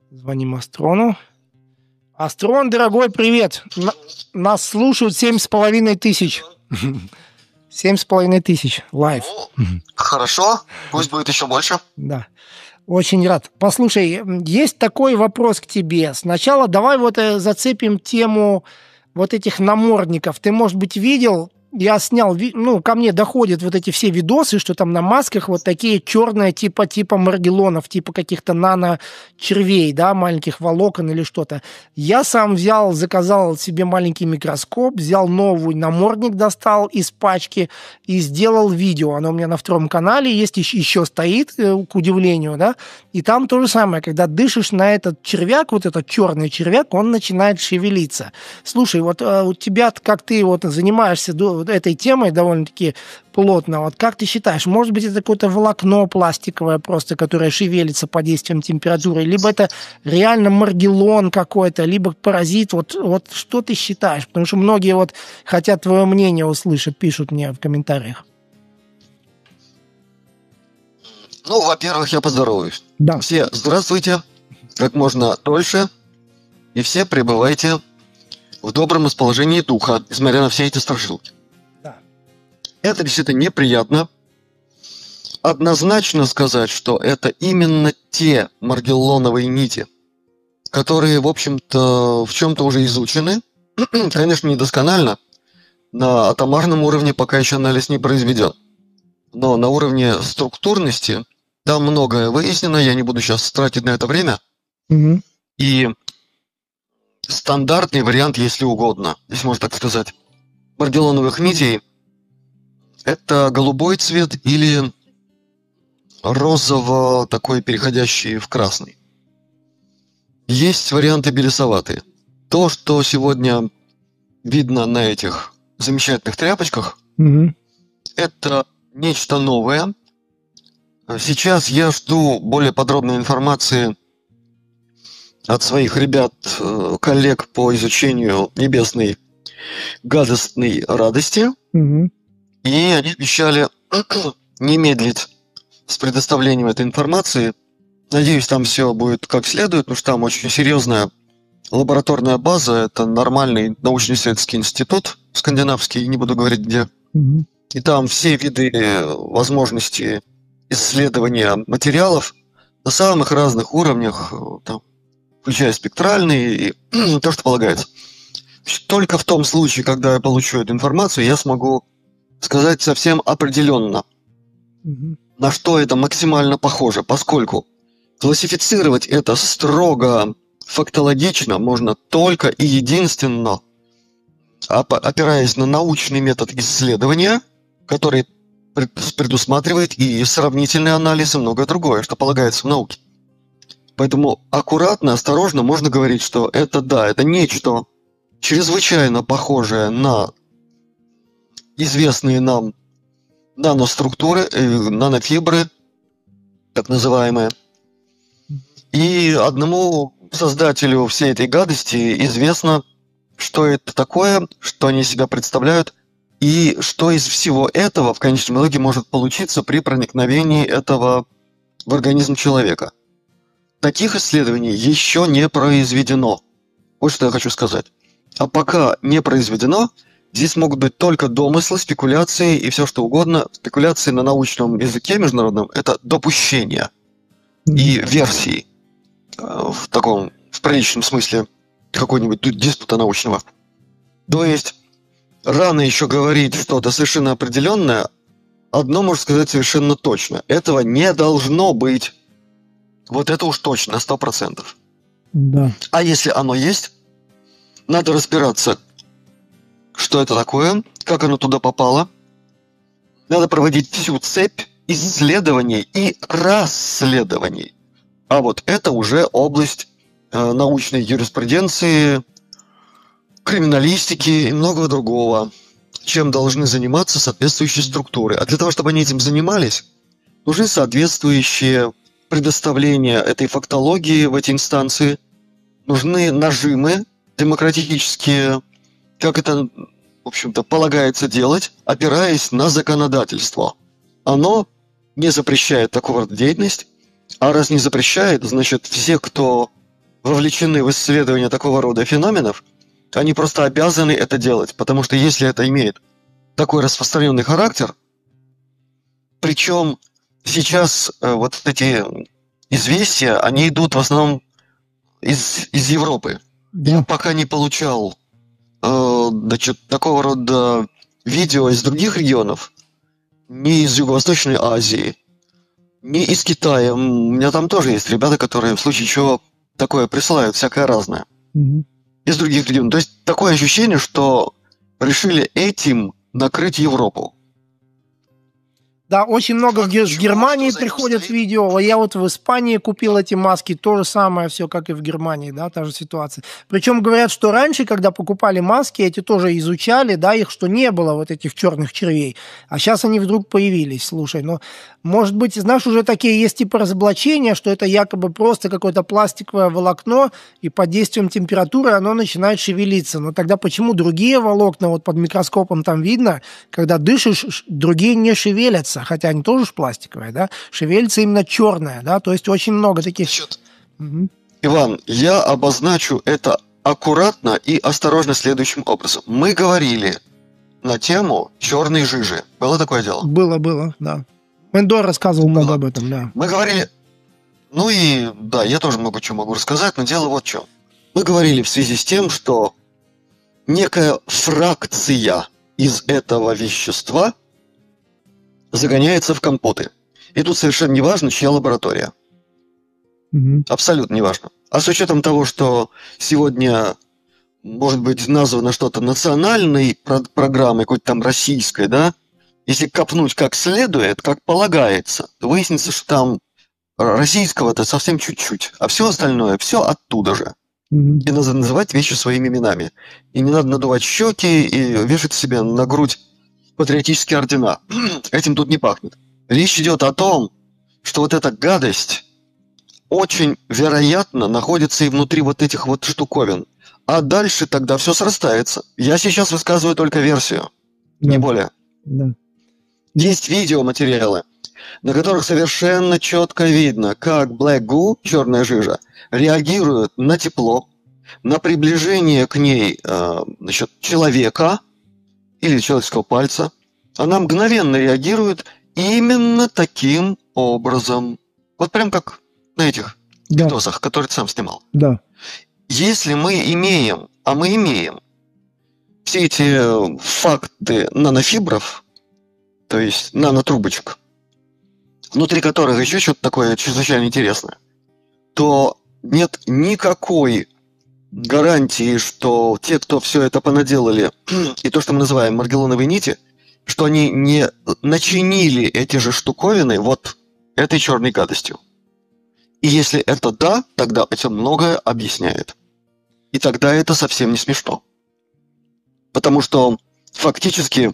Звоним Астрону. Астрон, дорогой, привет. Нас слушают 7500. 7500 лайв. Хорошо, пусть будет еще больше. Да, очень рад. Послушай, есть такой вопрос к тебе. Сначала давай зацепим тему вот этих намордников. Ты, может быть, видел... Я снял, ко мне доходят вот эти все видосы, что там на масках вот такие черные типа маргелонов, типа каких-то нано-червей, да, маленьких волокон или что-то. Я сам заказал себе маленький микроскоп, взял новый намордник, достал из пачки и сделал видео. Оно у меня на втором канале есть, еще стоит, к удивлению, да. И там то же самое, когда дышишь на этот червяк, вот этот черный червяк, он начинает шевелиться. Слушай, вот у тебя, как ты занимаешься этой темой довольно-таки плотно. Вот как ты считаешь, может быть, это какое-то волокно пластиковое просто, которое шевелится под действием температуры, либо это реально маргелон какой-то, либо паразит. Вот что ты считаешь? Потому что многие хотят твое мнение услышать, пишут мне в комментариях. Ну, во-первых, я поздороваюсь. Да. Все здравствуйте, как можно дольше, и все пребывайте в добром расположении духа, несмотря на все эти страшилки. Это действительно неприятно. Однозначно сказать, что это именно те маргеллоновые нити, которые, в общем-то, в чем-то уже изучены. Конечно, недосконально. На атомарном уровне пока еще анализ не произведен. Но на уровне структурности там многое выяснено. Я не буду сейчас тратить на это время. Угу. И стандартный вариант, если угодно, если можно так сказать, маргеллоновых нитей – это голубой цвет или розово такой, переходящий в красный. Есть варианты белесоватые. То, что сегодня видно на этих замечательных тряпочках, это нечто новое. Сейчас я жду более подробной информации от своих ребят, коллег по изучению небесной гадостной радости. И они обещали не медлить с предоставлением этой информации. Надеюсь, там все будет как следует, потому что там очень серьезная лабораторная база. Это нормальный научно-исследовательский институт скандинавский, не буду говорить где. И там все виды возможностей исследования материалов на самых разных уровнях, там, включая спектральные и то, что полагается. Только в том случае, когда я получу эту информацию, я смогу сказать совсем определенно, на что это максимально похоже, поскольку классифицировать это строго фактологично можно только и единственно опираясь на научный метод исследования, который предусматривает и сравнительный анализ, и многое другое, что полагается в науке. Поэтому аккуратно, осторожно можно говорить, что это нечто чрезвычайно похожее на известные нам наноструктуры, нанофибры, так называемые. И одному создателю всей этой гадости известно, что это такое, что они из себя представляют, и что из всего этого в конечном итоге может получиться при проникновении этого в организм человека. Таких исследований еще не произведено. Вот что я хочу сказать. А пока не произведено, здесь могут быть только домыслы, спекуляции и все что угодно. Спекуляции на научном языке международном – это допущения и версии в таком, в приличном смысле какой-нибудь диспута научного. То есть рано еще говорить что-то совершенно определенное. Одно можно сказать совершенно точно. Этого не должно быть. Вот это уж точно, 100%. Да. А если оно есть, надо разбираться, что это такое, как оно туда попало. Надо проводить всю цепь исследований и расследований. А вот это уже область научной юриспруденции, криминалистики и многого другого, чем должны заниматься соответствующие структуры. А для того, чтобы они этим занимались, нужны соответствующие предоставления этой фактологии в эти инстанции, нужны нажимы демократические, как это, в общем-то, полагается делать, опираясь на законодательство. Оно не запрещает такого рода деятельность, а раз не запрещает, значит, все, кто вовлечены в исследование такого рода феноменов, они просто обязаны это делать, потому что если это имеет такой распространенный характер, причем сейчас вот эти известия, они идут в основном из Европы. Да. Я пока не получал такого рода видео из других регионов, ни из Юго-Восточной Азии, ни из Китая. У меня там тоже есть ребята, которые в случае чего такое присылают, всякое разное. Из других регионов. То есть такое ощущение, что решили этим накрыть Европу. Да, очень много в Германии приходят видео. Я вот в Испании купил эти маски, то же самое все, как и в Германии, да, та же ситуация. Причем говорят, что раньше, когда покупали маски, эти тоже изучали, да, их, что не было вот этих черных червей. А сейчас они вдруг появились, слушай. Но, может быть, знаешь, уже такие есть типа разоблачения, что это якобы просто какое-то пластиковое волокно, и под действием температуры оно начинает шевелиться. Но тогда почему другие волокна, вот под микроскопом там видно, когда дышишь, другие не шевелятся? Хотя они тоже пластиковые, да, шевелится именно черное, да, то есть очень много таких... Иван, я обозначу это аккуратно и осторожно следующим образом. Мы говорили на тему черной жижи. Было такое дело? Было, да. Мендор рассказывал много об этом, да. Мы говорили... Ну и, да, я тоже много чего могу рассказать, но дело вот в чем. Мы говорили в связи с тем, что некая фракция из этого вещества загоняется в компоты. И тут совершенно не важно, чья лаборатория. Абсолютно не важно. А с учетом того, что сегодня может быть названо что-то национальной программой, какой-то там российской, да, если копнуть как следует, как полагается, то выяснится, что там российского-то совсем чуть-чуть, а все остальное, все оттуда же. И надо называть вещи своими именами. И не надо надувать щеки и вешать себе на грудь патриотические ордена. Этим тут не пахнет. Речь идет о том, что вот эта гадость очень вероятно находится и внутри вот этих вот штуковин. А дальше тогда все срастается. Я сейчас высказываю только версию, не более. Да. Есть видеоматериалы, на которых совершенно четко видно, как Black Goo, черная жижа, реагирует на тепло, на приближение к ней человека или человеческого пальца. Она мгновенно реагирует именно таким образом. Вот прям как на этих видосах, которые ты сам снимал. Да. Если мы имеем, а мы имеем, все эти факты нанофибров, то есть нанотрубочек, внутри которых еще что-то такое чрезвычайно интересное, то нет никакой гарантии, что те, кто все это понаделали, и то, что мы называем маргелоновые нити, что они не начинили эти же штуковины вот этой черной гадостью. И если это да, тогда это многое объясняет. И тогда это совсем не смешно. Потому что фактически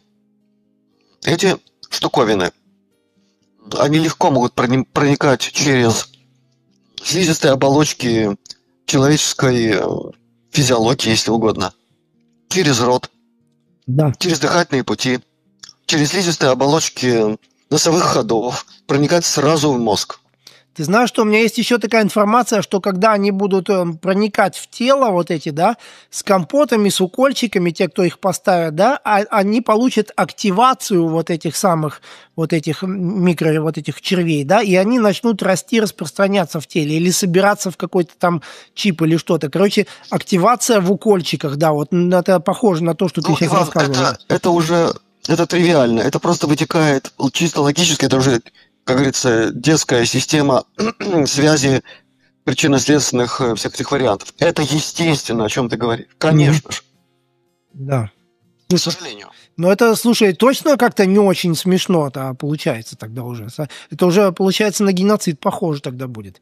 эти штуковины, они легко могут проникать через слизистые оболочки человеческой физиологии, если угодно, через рот, через дыхательные пути, через слизистые оболочки носовых ходов, проникать сразу в мозг. Ты знаешь, что у меня есть еще такая информация, что когда они будут проникать в тело, вот эти, да, с компотами, с укольчиками, те, кто их поставит, да, они получат активацию вот этих самых, вот этих вот этих червей, да, и они начнут расти, распространяться в теле или собираться в какой-то там чип или что-то. Короче, активация в укольчиках, да, вот это похоже на то, что ты сейчас рассказывал. Это уже, это тривиально, это просто вытекает чисто логически, это уже, как говорится, детская система связи причинно-следственных всех этих вариантов. Это естественно, о чем ты говоришь. Конечно же. Да. К сожалению. Но это, слушай, точно как-то не очень смешно-то получается тогда уже. Это уже, получается, на геноцид похоже тогда будет.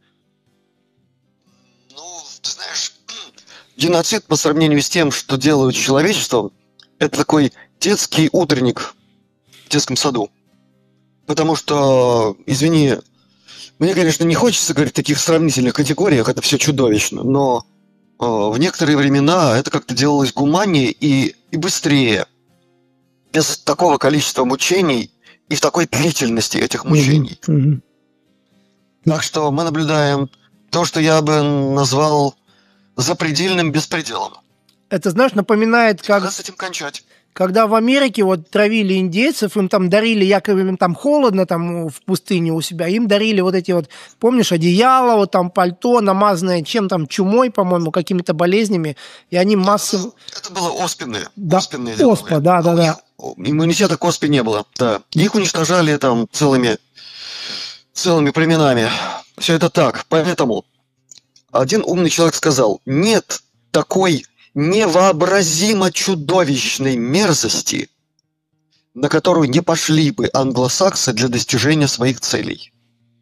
Ну, ты знаешь, геноцид по сравнению с тем, что делают с человечеством, это такой детский утренник в детском саду. Потому что, извини, мне, конечно, не хочется говорить в таких сравнительных категориях, это все чудовищно, но в некоторые времена это как-то делалось гуманнее и быстрее, без такого количества мучений и в такой длительности этих мучений. Так что мы наблюдаем то, что я бы назвал запредельным беспределом. Это, знаешь, напоминает, как... Надо с этим кончать. Когда в Америке вот травили индейцев, им там дарили, якобы им там холодно там в пустыне у себя, им дарили вот эти вот, помнишь, одеяло, вот там пальто, намазанное чем там, чумой, по-моему, какими-то болезнями, и они массово... Это было оспенные. Да, оспенные оспа, да. Иммунитета к оспе не было, да. Их уничтожали там целыми племенами. Все это так. Поэтому один умный человек сказал, нет такой невообразимо чудовищной мерзости, на которую не пошли бы англосаксы для достижения своих целей.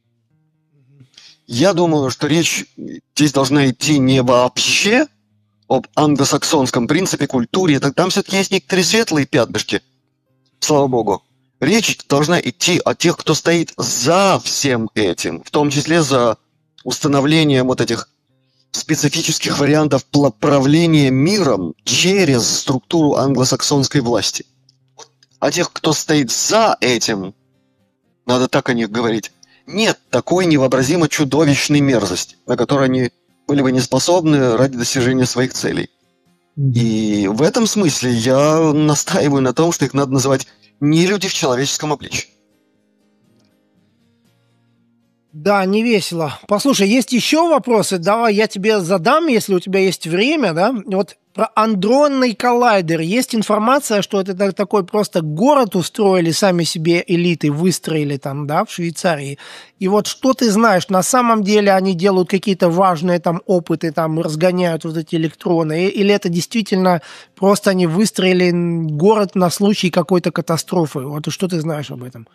Я думаю, что речь здесь должна идти не вообще об англосаксонском принципе, культуре. Там все-таки есть некоторые светлые пятнышки, слава богу. Речь должна идти о тех, кто стоит за всем этим, в том числе за установлением вот этих специфических вариантов правления миром через структуру англосаксонской власти. А тех, кто стоит за этим, надо так о них говорить, нет такой невообразимо чудовищной мерзости, на которую они были бы не способны ради достижения своих целей. И в этом смысле я настаиваю на том, что их надо называть нелюди в человеческом обличии. Да, не весело. Послушай, есть еще вопросы? Давай я тебе задам, если у тебя есть время, да? Вот про андронный коллайдер. Есть информация, что это такой просто город устроили, сами себе элиты выстроили там, да, в Швейцарии. И вот что ты знаешь, на самом деле они делают какие-то важные там опыты, там разгоняют вот эти электроны, или это действительно просто они выстроили город на случай какой-то катастрофы? Вот что ты знаешь об этом?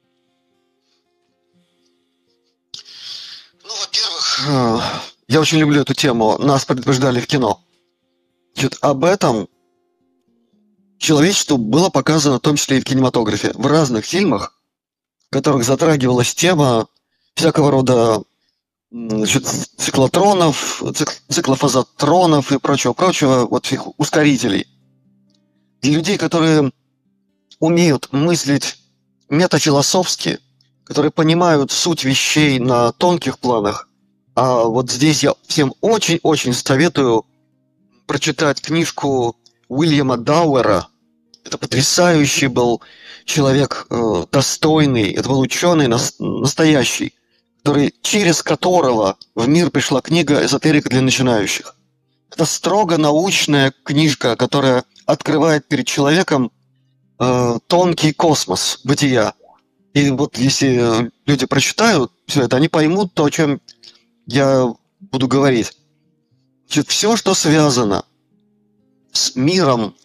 Во-первых, я очень люблю эту тему. Нас предупреждали в кино. Значит, об этом человечеству было показано, в том числе и в кинематографе, в разных фильмах, в которых затрагивалась тема всякого рода, значит, циклотронов, циклофазотронов и прочего, вот всех ускорителей. Для людей, которые умеют мыслить метафилософски, которые понимают суть вещей на тонких планах, а вот здесь я всем очень-очень советую прочитать книжку Уильяма Дауэра. Это потрясающий был человек, достойный, это был ученый настоящий, через которого в мир пришла книга «Эзотерика для начинающих». Это строго научная книжка, которая открывает перед человеком тонкий космос бытия. И вот если люди прочитают все это, они поймут то, о чем я буду говорить. Значит, все, что связано с миром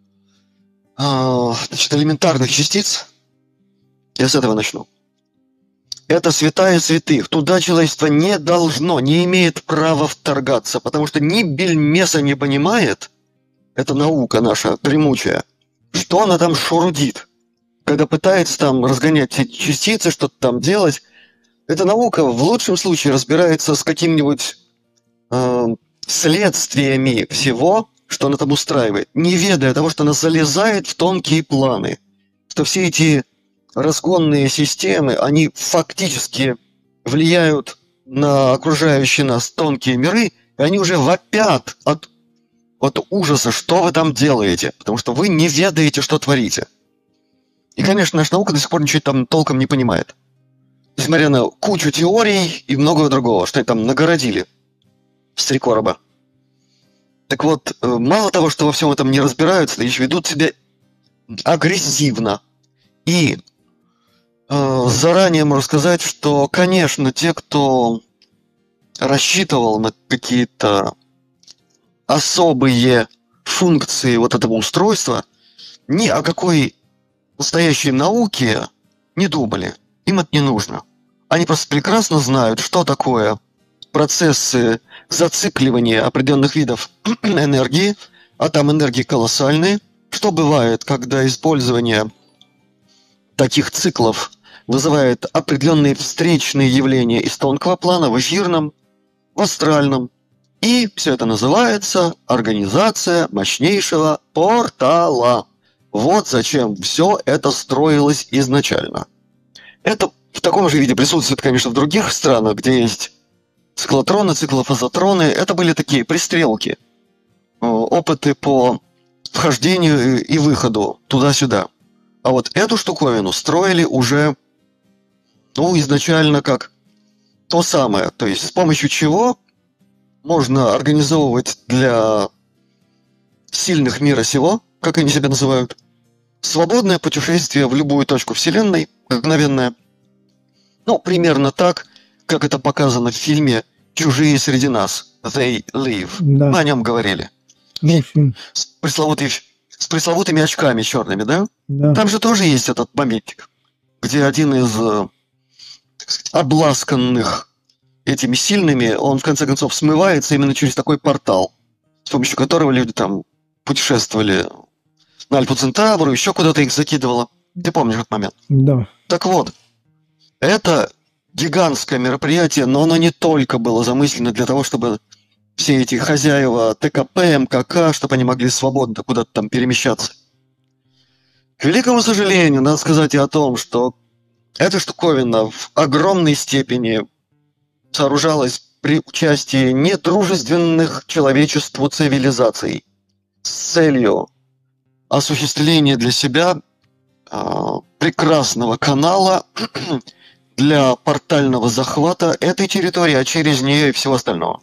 элементарных частиц, я с этого начну. Это святая святых. Туда человечество не должно, не имеет права вторгаться, потому что ни бельмеса не понимает, это наука наша дремучая, что она там шурудит. Когда пытается там разгонять эти частицы, что-то там делать, эта наука в лучшем случае разбирается с какими-нибудь следствиями всего, что она там устраивает, не ведая того, что она залезает в тонкие планы, что все эти разгонные системы, они фактически влияют на окружающие нас тонкие миры, и они уже вопят от ужаса, что вы там делаете, потому что вы не ведаете, что творите. И, конечно, наша наука до сих пор ничего там толком не понимает. Несмотря на кучу теорий и многого другого, что они там нагородили с 3 короба. Так вот, мало того, что во всем этом не разбираются, еще ведут себя агрессивно. И заранее можно сказать, что, конечно, те, кто рассчитывал на какие-то особые функции вот этого устройства, ни о какой настоящей науке не думали. Им это не нужно. Они просто прекрасно знают, что такое процессы зацикливания определенных видов энергии, а там энергии колоссальные. Что бывает, когда использование таких циклов вызывает определенные встречные явления из тонкого плана в эфирном, в астральном. И все это называется организация мощнейшего портала. Вот зачем все это строилось изначально. Это в таком же виде присутствует, конечно, в других странах, где есть циклотроны, циклофазотроны. Это были такие пристрелки, опыты по вхождению и выходу туда-сюда. А вот эту штуковину строили уже, изначально как то самое. То есть с помощью чего можно организовывать для сильных мира сего, как они себя называют, свободное путешествие в любую точку Вселенной, мгновенное. Примерно так, как это показано в фильме «Чужие среди нас». They Live. Да. Мы о нем говорили. С пресловутыми очками черными, да? Да. Там же тоже есть этот моментик, где один из обласканных этими сильными, он в конце концов смывается именно через такой портал, с помощью которого люди там путешествовали на Альфу Центавру, еще куда-то их закидывало. Ты помнишь этот момент? Да. Так вот, это гигантское мероприятие, но оно не только было замыслено для того, чтобы все эти хозяева ТКП, МКК, чтобы они могли свободно куда-то там перемещаться. К великому сожалению, надо сказать и о том, что эта штуковина в огромной степени сооружалась при участии недружественных человечеству цивилизаций с целью осуществления для себя прекрасного канала для портального захвата этой территории, а через нее и всего остального.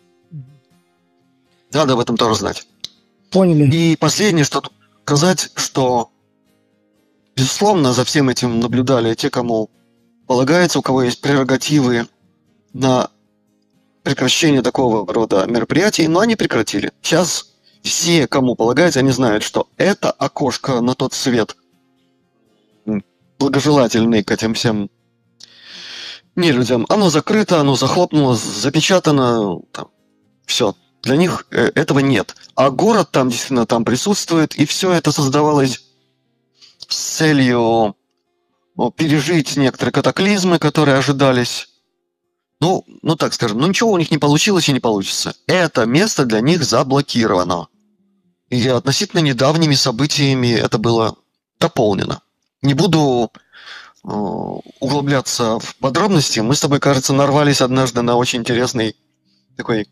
Надо об этом тоже знать. Поняли. И последнее, что сказать, что, безусловно, за всем этим наблюдали те, кому полагается, у кого есть прерогативы на прекращение такого рода мероприятий, но они прекратили. Сейчас все, кому полагается, они знают, что это окошко на тот свет, благожелательный к этим всем нелюдям, оно закрыто, оно захлопнулось, запечатано, все. Для них этого нет. А город там действительно там присутствует, и все это создавалось с целью пережить некоторые катаклизмы, которые ожидались. Так скажем, ничего у них не получилось и не получится. Это место для них заблокировано. И относительно недавними событиями это было дополнено. Не буду углубляться в подробности. Мы с тобой, кажется, нарвались однажды на очень интересный такой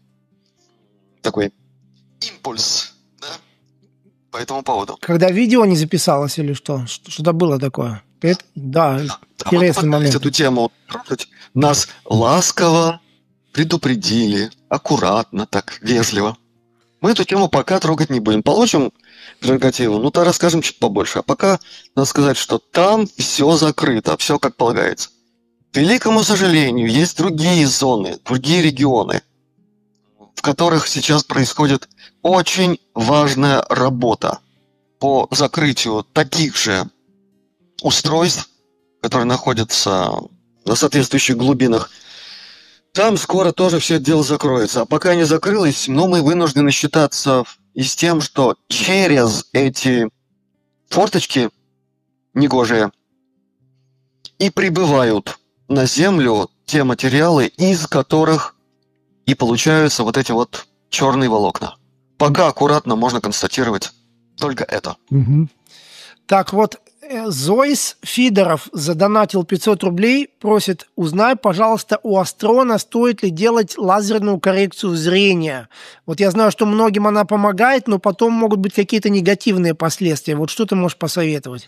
импульс, да, по этому поводу. Когда видео не записалось или что? Что-то было такое. Да, интересный момент. Эту тему нас ласково предупредили, аккуратно, так, вежливо. Мы эту тему пока трогать не будем. Получим прерогативу, то расскажем чуть побольше. А пока надо сказать, что там все закрыто, все как полагается. К великому сожалению, есть другие зоны, другие регионы, в которых сейчас происходит очень важная работа по закрытию таких же устройств, которые находятся на соответствующих глубинах. Там скоро тоже все это дело закроется. А пока не закрылось, мы вынуждены считаться и с тем, что через эти форточки негожие и прибывают на Землю те материалы, из которых и получаются вот эти вот черные волокна. Пока аккуратно можно констатировать только это. Угу. Так вот, Зоис Фидоров задонатил 500 рублей, просит: узнай, пожалуйста, у Астрона, стоит ли делать лазерную коррекцию зрения. Вот я знаю, что многим она помогает, но потом могут быть какие-то негативные последствия. Вот что ты можешь посоветовать?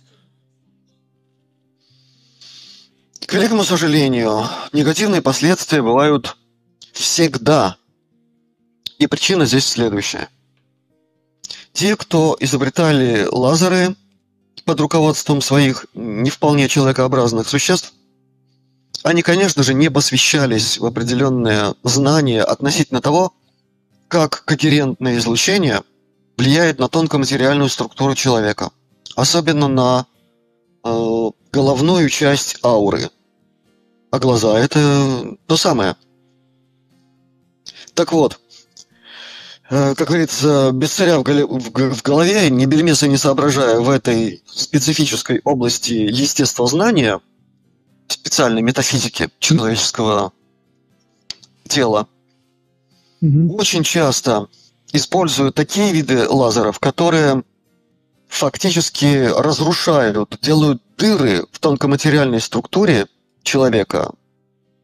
К великому сожалению, негативные последствия бывают всегда. И причина здесь следующая. Те, кто изобретали лазеры под руководством своих не вполне человекообразных существ, они, конечно же, не посвящались в определенные знания относительно того, как когерентное излучение влияет на тонкоматериальную структуру человека, особенно на головную часть ауры. А глаза – это то самое. Так вот, как говорится, без царя в голове, ни бельмеса не соображая в этой специфической области естествознания, специальной метафизики человеческого тела, очень часто используют такие виды лазеров, которые фактически разрушают, делают дыры в тонкоматериальной структуре человека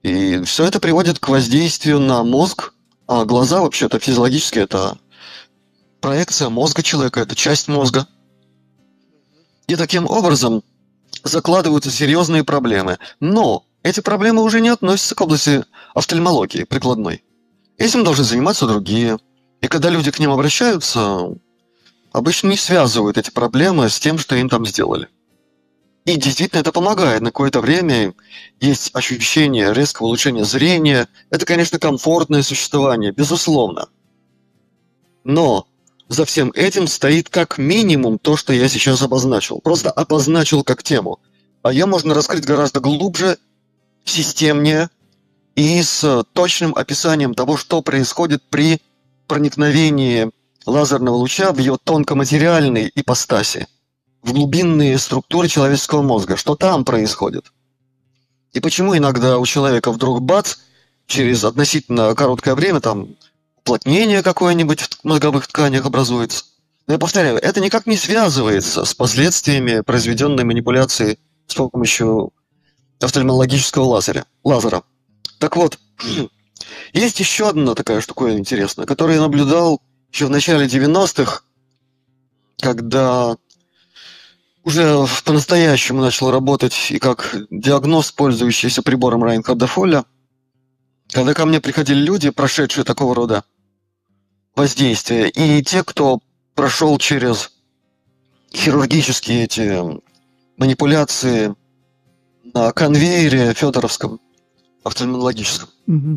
И все это приводит к воздействию на мозг. А глаза вообще-то физиологически это проекция мозга человека, это часть мозга. И таким образом закладываются серьезные проблемы. Но эти проблемы уже не относятся к области офтальмологии прикладной. Этим должны заниматься другие. И когда люди к ним обращаются, обычно не связывают эти проблемы с тем, что им там сделали. И действительно это помогает на какое-то время. Есть ощущение резкого улучшения зрения. Это, конечно, комфортное существование, безусловно. Но за всем этим стоит как минимум то, что я сейчас обозначил. Просто обозначил как тему. А ее можно раскрыть гораздо глубже, системнее и с точным описанием того, что происходит при проникновении лазерного луча в ее тонкоматериальной ипостаси, в глубинные структуры человеческого мозга, что там происходит. И почему иногда у человека вдруг бац, через относительно короткое время там уплотнение какое-нибудь в мозговых тканях образуется. Но я повторяю, это никак не связывается с последствиями произведенной манипуляции с помощью офтальмологического лазера. Так вот, есть еще одна такая штука интересная, которую я наблюдал еще в начале 90-х, когда уже по-настоящему начал работать и как диагноз, пользующийся прибором Райнхарда-Фолля, когда ко мне приходили люди, прошедшие такого рода воздействия, и те, кто прошел через хирургические эти манипуляции на конвейере федоровском, офтальмологическом. Угу.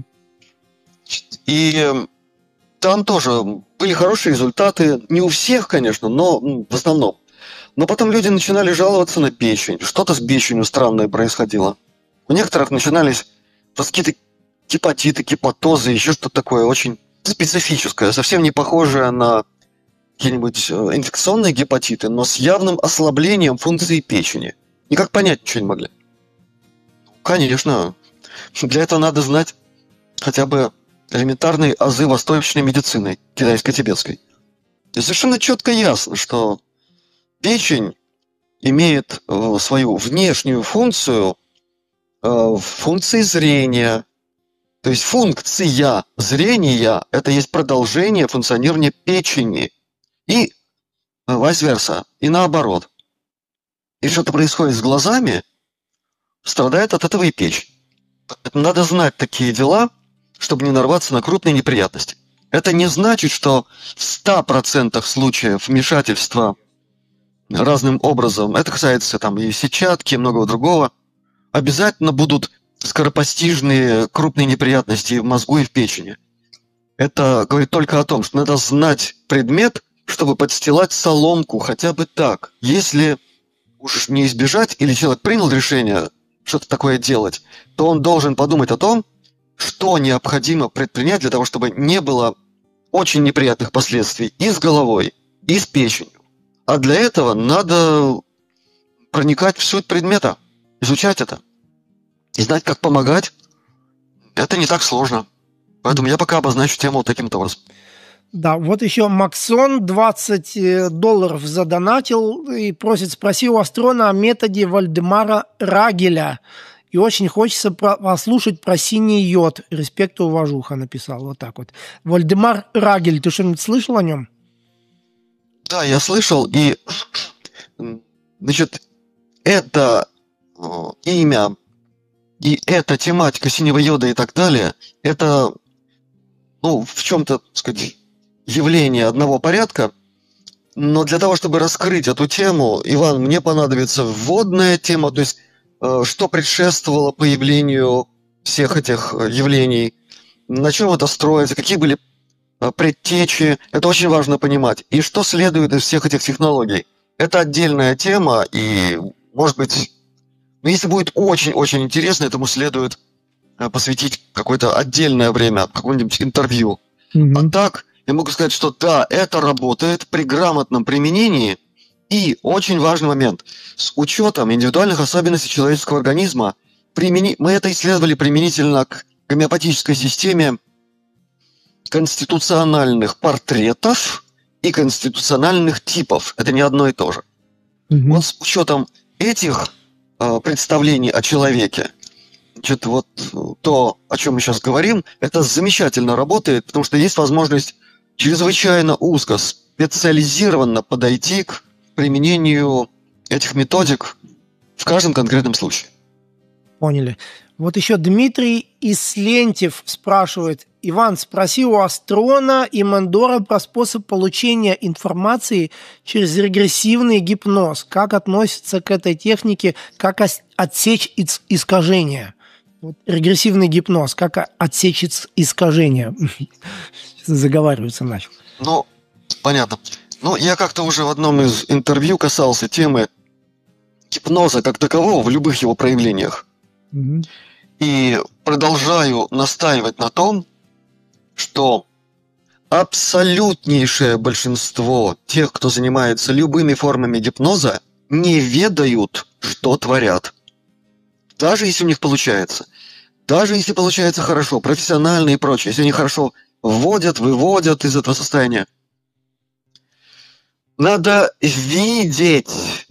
И там тоже были хорошие результаты, не у всех, конечно, но в основном. Но потом люди начинали жаловаться на печень. Что-то с печенью странное происходило. У некоторых начинались просто какие-то гепатиты, гепатозы, еще что-то такое очень специфическое, совсем не похожее на какие-нибудь инфекционные гепатиты, но с явным ослаблением функции печени. Никак понять ничего не могли. Конечно, для этого надо знать хотя бы элементарные азы восточной медицины, китайско-тибетской. И совершенно четко ясно, что печень имеет свою внешнюю функцию функции зрения. То есть функция зрения – это есть продолжение функционирования печени. И vice-versa, и наоборот. И что-то происходит с глазами, страдает от этого и печень. Надо знать такие дела, чтобы не нарваться на крупные неприятности. Это не значит, что в 100% случаев вмешательства разным образом, это касается там и сетчатки, и многого другого, обязательно будут скоропостижные крупные неприятности и в мозгу, и в печени. Это говорит только о том, что надо знать предмет, чтобы подстилать соломку хотя бы так. Если уж не избежать, или человек принял решение что-то такое делать, то он должен подумать о том, что необходимо предпринять для того, чтобы не было очень неприятных последствий и с головой, и с печенью. А для этого надо проникать в суть предмета, изучать это. И знать, как помогать, это не так сложно. Поэтому я пока обозначу тему вот таким образом. Да, вот еще Максон $20 задонатил и просит, спроси у Астрона о методе Вальдемара Рагеля. И очень хочется послушать про синий йод. Респект и уважуха написал. Вот так вот. Вальдемар Рагель, ты что-нибудь слышал о нем? Да, я слышал. И, значит, это имя и эта тематика синего йода и так далее, это, в чем-то, так сказать, явление одного порядка. Но для того, чтобы раскрыть эту тему, Иван, мне понадобится вводная тема, то есть что предшествовало появлению всех этих явлений, на чем это строится, какие были предтечи, это очень важно понимать. И что следует из всех этих технологий. Это отдельная тема, и, может быть, если будет очень-очень интересно, этому следует посвятить какое-то отдельное время, какое-нибудь интервью. А так, я могу сказать, что да, это работает при грамотном применении. И очень важный момент. С учетом индивидуальных особенностей человеческого организма, мы это исследовали применительно к гомеопатической системе конституциональных портретов и конституциональных типов. Это не одно и то же. Вот с учетом этих представлений о человеке, Значит, вот то, о чем мы сейчас говорим, это замечательно работает, потому что есть возможность чрезвычайно узко, специализированно подойти к применению этих методик в каждом конкретном случае. Поняли. Вот еще Дмитрий Ислентьев спрашивает. Иван, спроси у Астрона и Мендора про способ получения информации через регрессивный гипноз. Как относится к этой технике, как отсечь искажения? Вот, регрессивный гипноз, как отсечь искажения? Заговариваться начал. Ну, понятно. Ну, я как-то уже в одном из интервью касался темы гипноза как такового в любых его проявлениях. Угу. И продолжаю настаивать на том, что абсолютнейшее большинство тех, кто занимается любыми формами гипноза, не ведают, что творят. Даже если у них получается. Даже если получается хорошо, профессионально и прочее. Если они хорошо вводят, выводят из этого состояния. Надо видеть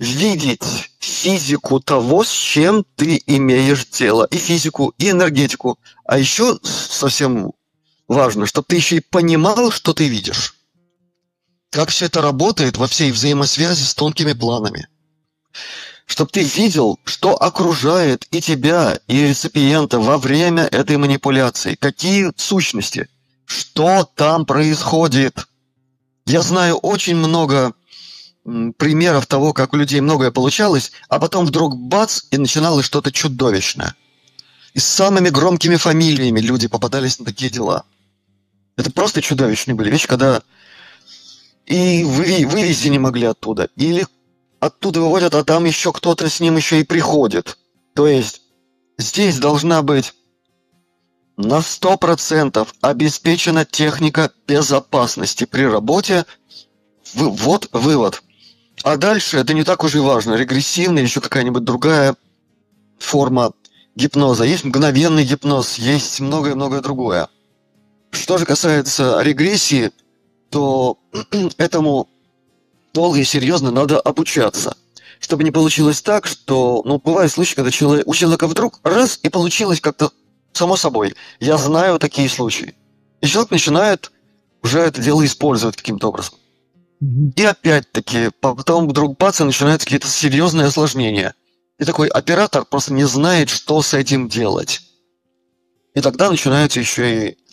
физику того, с чем ты имеешь дело. И физику, и энергетику. А еще совсем важно, чтобы ты еще и понимал, что ты видишь. Как все это работает во всей взаимосвязи с тонкими планами. Чтобы ты видел, что окружает и тебя, и реципиента во время этой манипуляции. Какие сущности. Что там происходит. Я знаю очень много примеров того, как у людей многое получалось, а потом вдруг бац, и начиналось что-то чудовищное. И с самыми громкими фамилиями люди попадались на такие дела. Это просто чудовищные были вещи, когда и вывести не могли оттуда. Или оттуда выводят, а там еще кто-то с ним еще и приходит. То есть здесь должна быть на 100% обеспечена техника безопасности при работе. Вот вывод. А дальше это не так уж и важно. Регрессивная или еще какая-нибудь другая форма гипноза. Есть мгновенный гипноз, есть многое-многое другое. Что же касается регрессии, то этому долго и серьезно надо обучаться. Чтобы не получилось так, что... бывают случаи, когда у человека вдруг раз и получилось как-то само собой. Я знаю такие случаи. И человек начинает уже это дело использовать каким-то образом. И опять-таки, потом вдруг бац, и начинаются какие-то серьезные осложнения. И такой оператор просто не знает, что с этим делать. И тогда начинаются еще и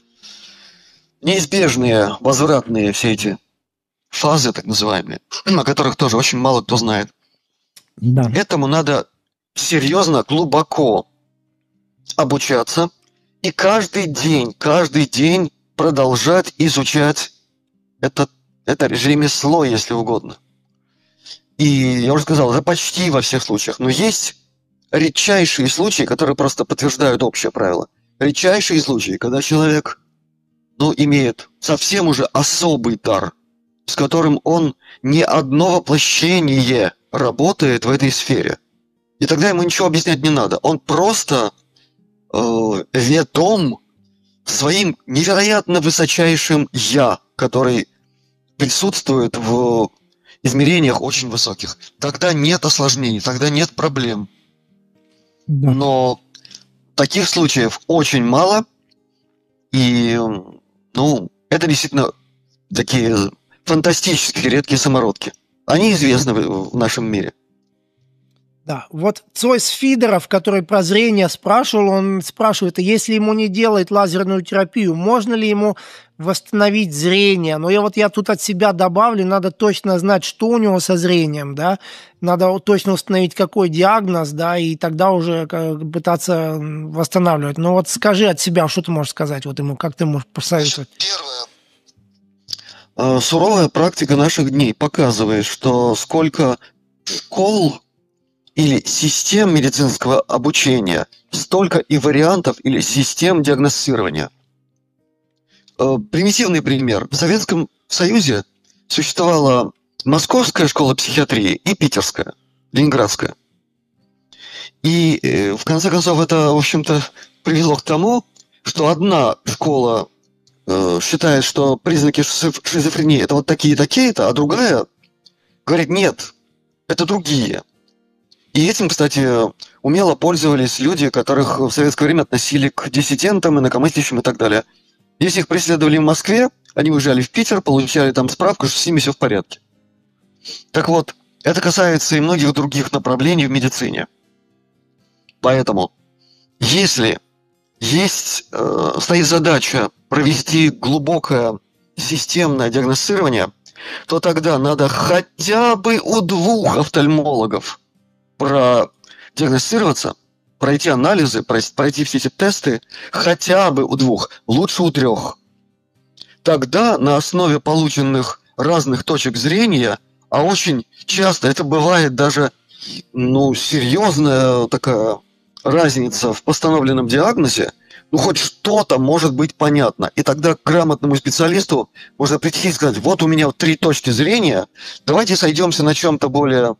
неизбежные, возвратные все эти фазы, так называемые, о которых тоже очень мало кто знает. Да. Этому надо серьезно, глубоко обучаться и каждый день продолжать изучать это ремесло, если угодно. И я уже сказал, это почти во всех случаях. Но есть редчайшие случаи, которые просто подтверждают общее правило. Редчайшие случаи, когда человек имеет совсем уже особый дар, с которым он не одно воплощение работает в этой сфере. И тогда ему ничего объяснять не надо. Он просто ведом своим невероятно высочайшим «я», который присутствует в измерениях очень высоких. Тогда нет осложнений, тогда нет проблем. Да. Но таких случаев очень мало. И, это действительно такие фантастически редкие самородки. Они известны в нашем мире. Да, вот Цойс Фидоров, который про зрение спрашивал, он спрашивает, если ему не делать лазерную терапию, можно ли ему восстановить зрение? Но я тут от себя добавлю, надо точно знать, что у него со зрением, да, надо точно установить, какой диагноз, да, и тогда уже пытаться восстанавливать. Но вот скажи от себя, что ты можешь сказать вот ему, как ты можешь посоветовать? Первое. Суровая практика наших дней показывает, что сколько школ или систем медицинского обучения, столько и вариантов или систем диагностирования. Примитивный пример. В Советском Союзе существовала Московская школа психиатрии и Питерская, Ленинградская. И в конце концов это, в общем-то, привело к тому, что одна школа считает, что признаки шизофрении это вот такие-такие-то, а другая говорит, нет, это другие. И этим, кстати, умело пользовались люди, которых в советское время относили к диссидентам, инакомыслящим и так далее. Если их преследовали в Москве, они уезжали в Питер, получали там справку, что с ними все в порядке. Так вот, это касается и многих других направлений в медицине. Поэтому, если стоит задача провести глубокое системное диагностирование, то тогда надо хотя бы у 2 офтальмологов продиагностироваться, пройти анализы, пройти все эти тесты, хотя бы у 2, лучше у 3. Тогда на основе полученных разных точек зрения, а очень часто это бывает даже серьезная такая разница в постановленном диагнозе, хоть что-то может быть понятно. И тогда к грамотному специалисту можно прийти и сказать: вот у меня 3 точки зрения, давайте сойдемся на чем-то более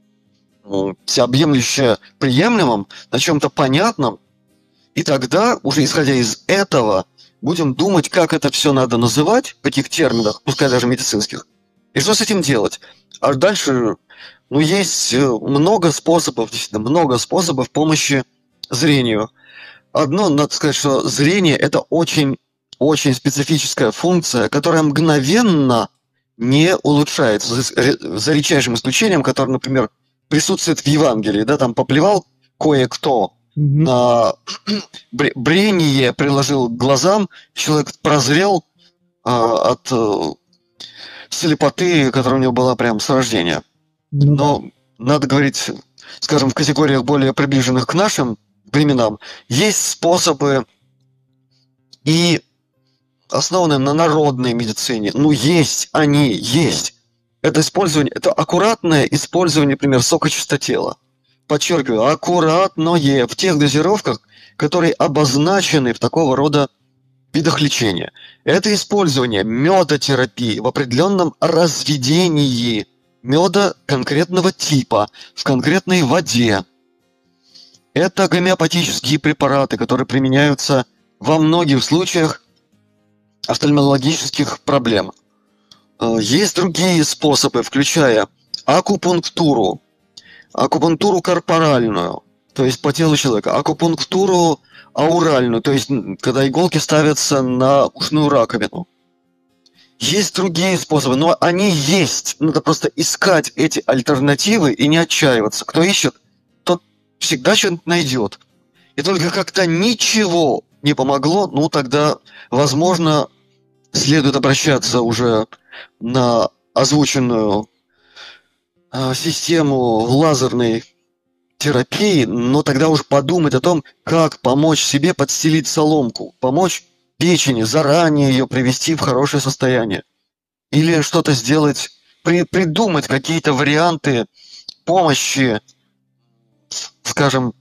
всеобъемлюще приемлемом, на чем-то понятном, и тогда, уже исходя из этого, будем думать, как это все надо называть, в каких терминах, пускай даже медицинских, и что с этим делать. А дальше, есть много способов, действительно, много способов помощи зрению. Одно, надо сказать, что зрение – это очень, очень специфическая функция, которая мгновенно не улучшается, за редчайшим исключением, которое, например, присутствует в Евангелии, да, там поплевал кое-кто, на брение приложил к глазам, человек прозрел от слепоты, которая у него была прям с рождения. Но надо говорить, скажем, в категориях более приближенных к нашим временам, есть способы и основанные на народной медицине. Есть. Это аккуратное использование, например, сокочистотела. Подчеркиваю, аккуратное, в тех дозировках, которые обозначены в такого рода видах лечения. Это использование медотерапии в определенном разведении меда конкретного типа, в конкретной воде. Это гомеопатические препараты, которые применяются во многих случаях офтальмологических проблем. Есть другие способы, включая акупунктуру корпоральную, то есть по телу человека, акупунктуру ауральную, то есть когда иголки ставятся на ушную раковину. Есть другие способы, но они есть. Надо просто искать эти альтернативы и не отчаиваться. Кто ищет, тот всегда что-нибудь найдет. И только когда ничего не помогло, тогда, возможно, следует обращаться уже на озвученную систему лазерной терапии, но тогда уже подумать о том, как помочь себе подстелить соломку, помочь печени, заранее ее привести в хорошее состояние. Или что-то сделать, придумать какие-то варианты помощи, скажем,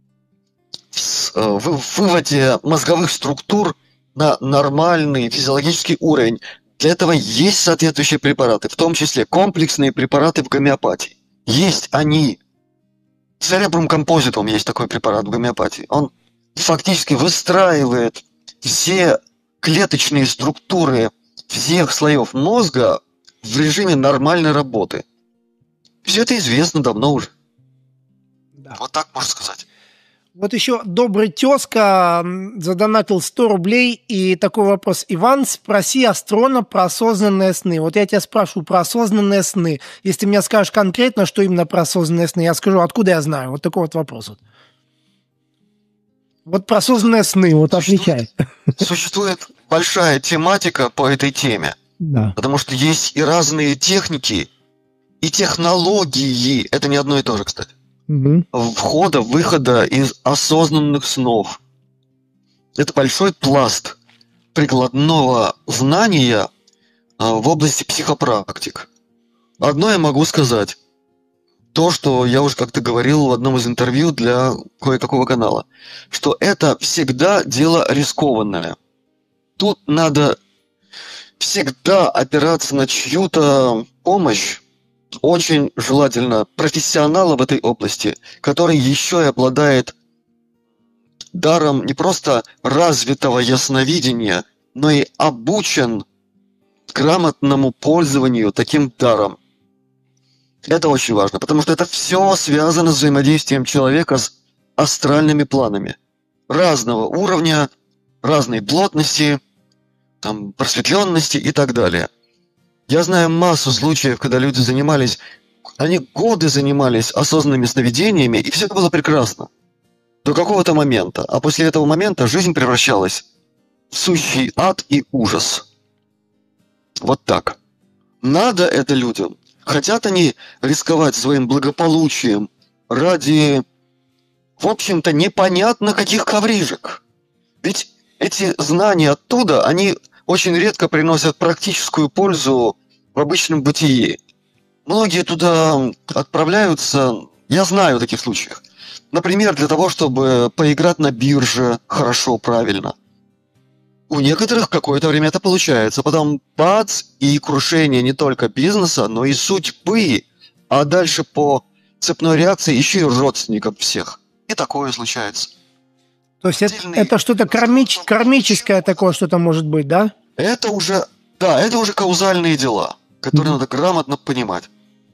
в выводе мозговых структур на нормальный физиологический уровень. Для этого есть соответствующие препараты, в том числе комплексные препараты в гомеопатии. Есть они. Церебрум композитум есть такой препарат в гомеопатии. Он фактически выстраивает все клеточные структуры всех слоев мозга в режиме нормальной работы. Все это известно давно уже. Да. Вот так можно сказать. Вот еще добрый тезка задонатил 100 рублей, и такой вопрос. Иван, спроси Астрона про осознанные сны. Вот я тебя спрашиваю про осознанные сны. Если ты мне скажешь конкретно, что именно про осознанные сны, я скажу, откуда я знаю. Вот такой вот вопрос. Вот про осознанные сны, вот отвечай. Существует большая тематика по этой теме. Да. Потому что есть и разные техники, и технологии. Это не одно и то же, кстати. Входа, выхода из осознанных снов. Это большой пласт прикладного знания в области психопрактик. Одно я могу сказать. То, что я уже как-то говорил в одном из интервью для кое-какого канала, что это всегда дело рискованное. Тут надо всегда опираться на чью-то помощь, очень желательно профессионала в этой области, который еще и обладает даром не просто развитого ясновидения, но и обучен грамотному пользованию таким даром. Это очень важно, потому что это все связано с взаимодействием человека с астральными планами. Разного уровня, разной плотности, там, просветленности и так далее. Я знаю массу случаев, когда люди занимались, они годы занимались осознанными сновидениями, и все это было прекрасно. До какого-то момента. А после этого момента жизнь превращалась в сущий ад и ужас. Вот так. Надо это людям. Хотят они рисковать своим благополучием ради, в общем-то, непонятно каких коврижек. Ведь эти знания оттуда, они очень редко приносят практическую пользу в обычном бытии. Многие туда отправляются, я знаю таких случаев, например, для того, чтобы поиграть на бирже хорошо, правильно. У некоторых какое-то время это получается, потом бац, и крушение не только бизнеса, но и судьбы, а дальше по цепной реакции еще и родственников всех. И такое случается. То есть это что-то кармическое такое что-то может быть, да? Это уже, да, это уже каузальные дела, которые надо грамотно понимать.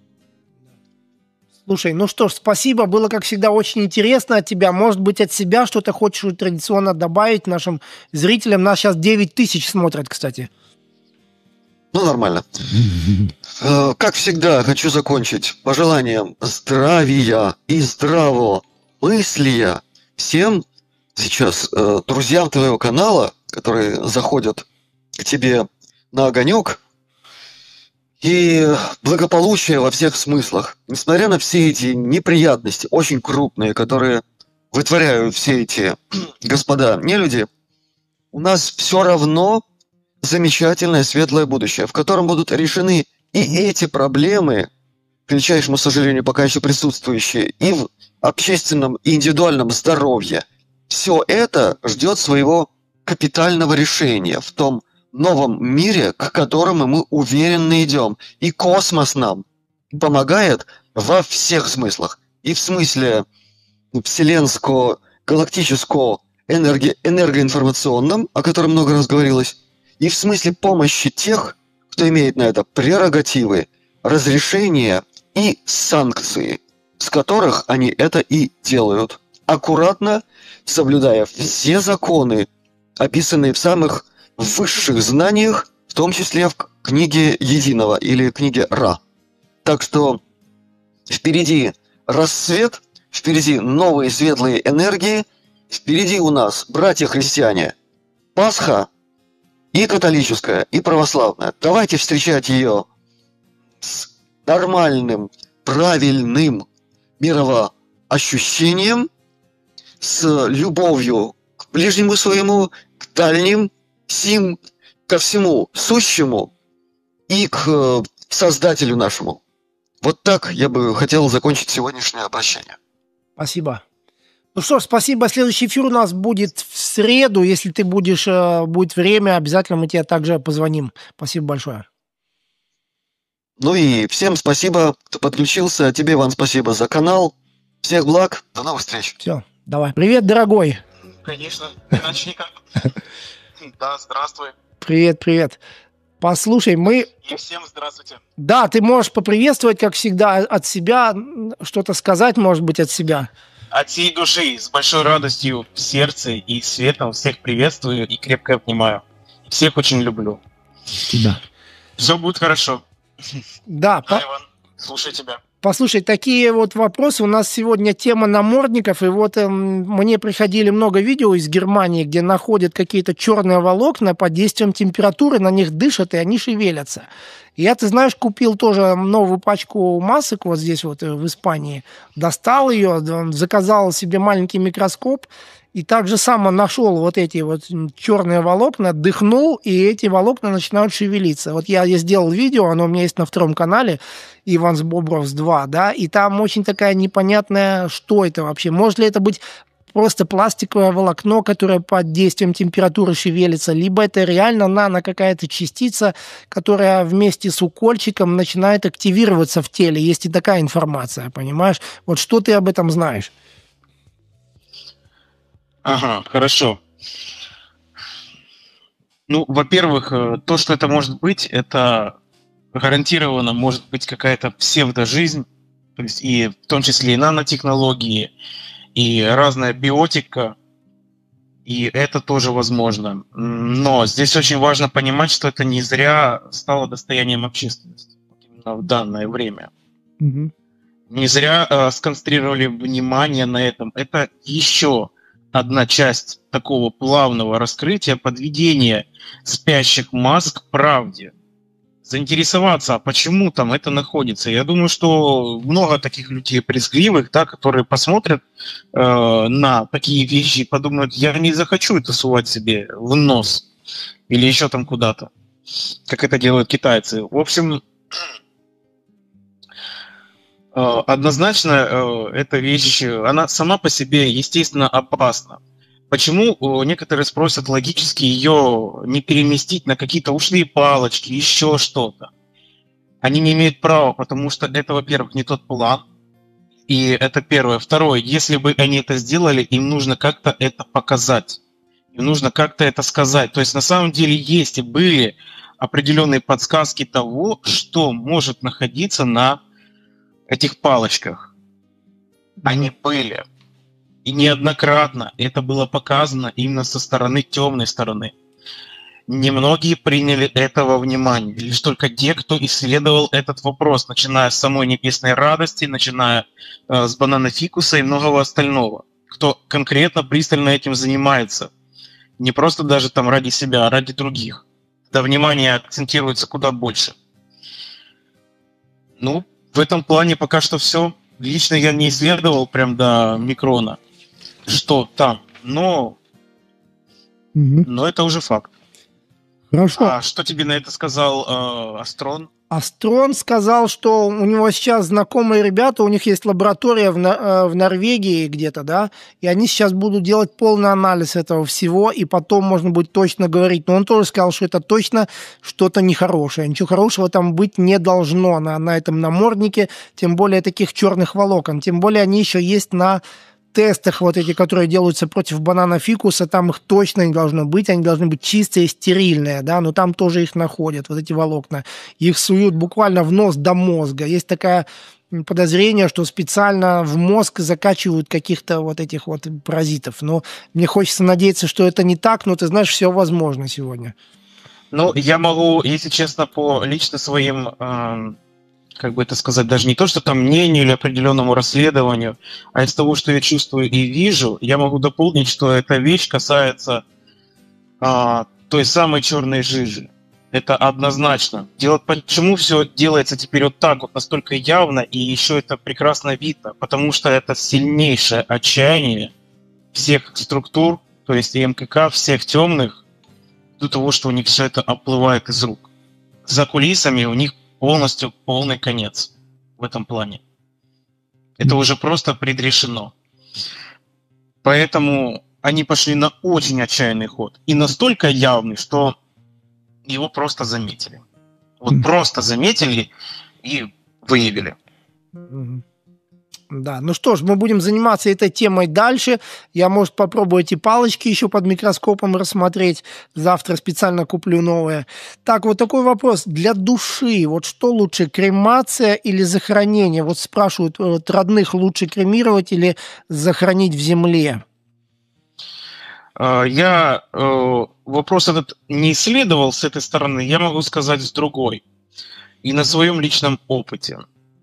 Слушай, ну что ж, спасибо, было, как всегда, очень интересно от тебя. Может быть, от себя что-то хочешь традиционно добавить нашим зрителям? Нас сейчас 9000 смотрят, кстати. Ну, нормально. Как всегда, хочу закончить пожеланием здравия и здравомыслия всем сейчас друзьям твоего канала, которые заходят к тебе на огонек, и благополучие во всех смыслах. Несмотря на все эти неприятности, очень крупные, которые вытворяют все эти господа нелюди, у нас все равно замечательное светлое будущее, в котором будут решены и эти проблемы, к величайшему сожалению, пока еще присутствующие, и в общественном и индивидуальном здоровье. Все это ждет своего капитального решения в том новом мире, к которому мы уверенно идем. И космос нам помогает во всех смыслах. И в смысле вселенского, галактического, энергоинформационном, о котором много раз говорилось, и в смысле помощи тех, кто имеет на это прерогативы, разрешения и санкции, с которых они это и делают, аккуратно соблюдая все законы, описанные в самых высших знаниях, в том числе в книге Единого или книге Ра. Так что впереди рассвет, впереди новые светлые энергии, впереди у нас, братья-христиане, Пасха и католическая, и православная. Давайте встречать ее с нормальным, правильным мировоощущением, с любовью к ближнему своему, к дальним, сим, ко всему сущему и к Создателю нашему. Вот так я бы хотел закончить сегодняшнее обращение. Спасибо. Ну что ж, спасибо. Следующий эфир у нас будет в среду. Если ты будет время, обязательно мы тебе также позвоним. Спасибо большое. Ну и всем спасибо, кто подключился. Тебе, Иван, спасибо за канал. Всех благ. До новых встреч. Все, давай. Привет, дорогой. Конечно, иначе никак. Да, здравствуй. Привет, привет. Послушай, мы... И всем здравствуйте. Да, ты можешь поприветствовать, как всегда, от себя, что-то сказать, может быть, от себя. От всей души, с большой радостью в сердце и светом всех приветствую и крепко обнимаю. Всех очень люблю. Да. Все будет хорошо. Да, Иван, слушай тебя. Послушай, такие вот вопросы. У нас сегодня тема намордников, и вот мне приходили много видео из Германии, где находят какие-то черные волокна под действием температуры, на них дышат, и они шевелятся. Я, ты знаешь, купил тоже новую пачку масок вот здесь вот в Испании, достал ее, заказал себе маленький микроскоп, и так же само нашел вот эти вот черные волокна, дыхнул, и эти волокна начинают шевелиться. Вот я сделал видео, оно у меня есть на втором канале, Иванс Бобровс 2, да, и там очень такая непонятная, что это вообще. Может ли это быть просто пластиковое волокно, которое под действием температуры шевелится, либо это реально нано какая-то частица, которая вместе с укольчиком начинает активироваться в теле. Есть и такая информация, понимаешь? Вот что ты об этом знаешь? Ага, хорошо. Ну, во-первых, то, что это может быть, это гарантированно может быть какая-то псевдожизнь, то есть и в том числе и нанотехнологии, и разная биотика, и это тоже возможно. Но здесь очень важно понимать, что это не зря стало достоянием общественности именно в данное время. Угу. Не зря сконцентрировали внимание на этом. Это еще одна часть такого плавного раскрытия, подведения спящих масс к правде. Заинтересоваться, а почему там это находится. Я думаю, что много таких людей брезгливых, да, которые посмотрят на такие вещи и подумают, я не захочу это сувать себе в нос или еще там куда-то, как это делают китайцы. В общем, однозначно эта вещь, она сама по себе, естественно, опасна. Почему некоторые спросят логически ее не переместить на какие-то ушные палочки, еще что-то? Они не имеют права, потому что это, во-первых, не тот план, и это первое. Второе, если бы они это сделали, им нужно как-то это показать, им нужно как-то это сказать. То есть на самом деле есть и были определенные подсказки того, что может находиться на этих палочках. Они были. И неоднократно это было показано именно со стороны темной стороны. Немногие приняли это во внимание. Лишь только те, кто исследовал этот вопрос, начиная с самой небесной радости, начиная с банана фикуса и многого остального. Кто конкретно пристально этим занимается. Не просто даже там ради себя, а ради других. Да, внимание акцентируется куда больше. Ну, в этом плане пока что все. Лично я не исследовал прям до микрона, что там, но это уже факт. Хорошо. А что тебе на это сказал Астрон? Астрон сказал, что у него сейчас знакомые ребята, у них есть лаборатория в Норвегии где-то, да, и они сейчас будут делать полный анализ этого всего, и потом можно будет точно говорить. Но он тоже сказал, что это точно что-то нехорошее. Ничего хорошего там быть не должно на этом наморднике, тем более таких черных волокон. Тем более они еще есть на тестах вот эти, которые делаются против банана фикуса, там их точно не должно быть, они должны быть чистые, стерильные, да, но там тоже их находят, вот эти волокна. Их суют буквально в нос до мозга. Есть такое подозрение, что специально в мозг закачивают каких-то вот этих вот паразитов. Но мне хочется надеяться, что это не так, но ты знаешь, все возможно сегодня. Ну, я могу, если честно, по лично своим... как бы это сказать, даже не то, что там мнению или определенному расследованию, а из того, что я чувствую и вижу, я могу дополнить, что эта вещь касается той самой черной жижи. Это однозначно. Почему все делается теперь вот так вот, настолько явно, и еще это прекрасно видно? Потому что это сильнейшее отчаяние всех структур, то есть и МКК, всех темных, до того, что у них все это оплывает из рук. За кулисами у них полностью полный конец в этом плане. Это уже просто предрешено. Поэтому они пошли на очень отчаянный ход. И настолько явный, что его просто заметили. Вот просто заметили и выявили. Да, ну что ж, мы будем заниматься этой темой дальше. Я, может, попробую эти палочки еще под микроскопом рассмотреть. Завтра специально куплю новые. Так, вот такой вопрос. Для души, вот что лучше, кремация или захоронение? Вот спрашивают, вот родных лучше кремировать или захоронить в земле? Я вопрос этот не исследовал с этой стороны, я могу сказать с другой. И на своем личном опыте.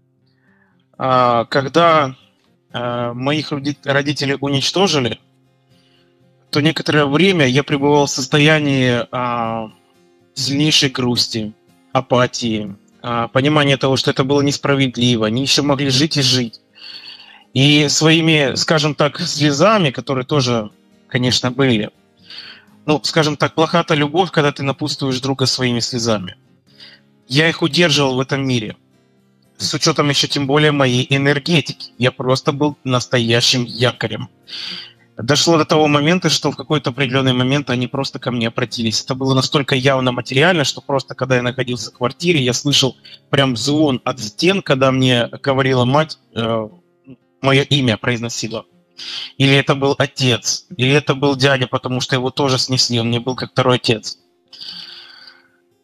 Когда моих родителей уничтожили, то некоторое время я пребывал в состоянии сильнейшей грусти, апатии, понимания того, что это было несправедливо, они еще могли жить и жить. И своими, скажем так, слезами, которые тоже, конечно, были, ну, скажем так, плоха-то любовь, когда ты напутствуешь друга своими слезами. Я их удерживал в этом мире. С учетом еще тем более моей энергетики. Я просто был настоящим якорем. Дошло до того момента, что в какой-то определенный момент они просто ко мне обратились. Это было настолько явно материально, что просто когда я находился в квартире, я слышал прям звон от стен, когда мне говорила мать, мое имя произносила. Или это был отец, или это был дядя, потому что его тоже снесли, он мне был как второй отец.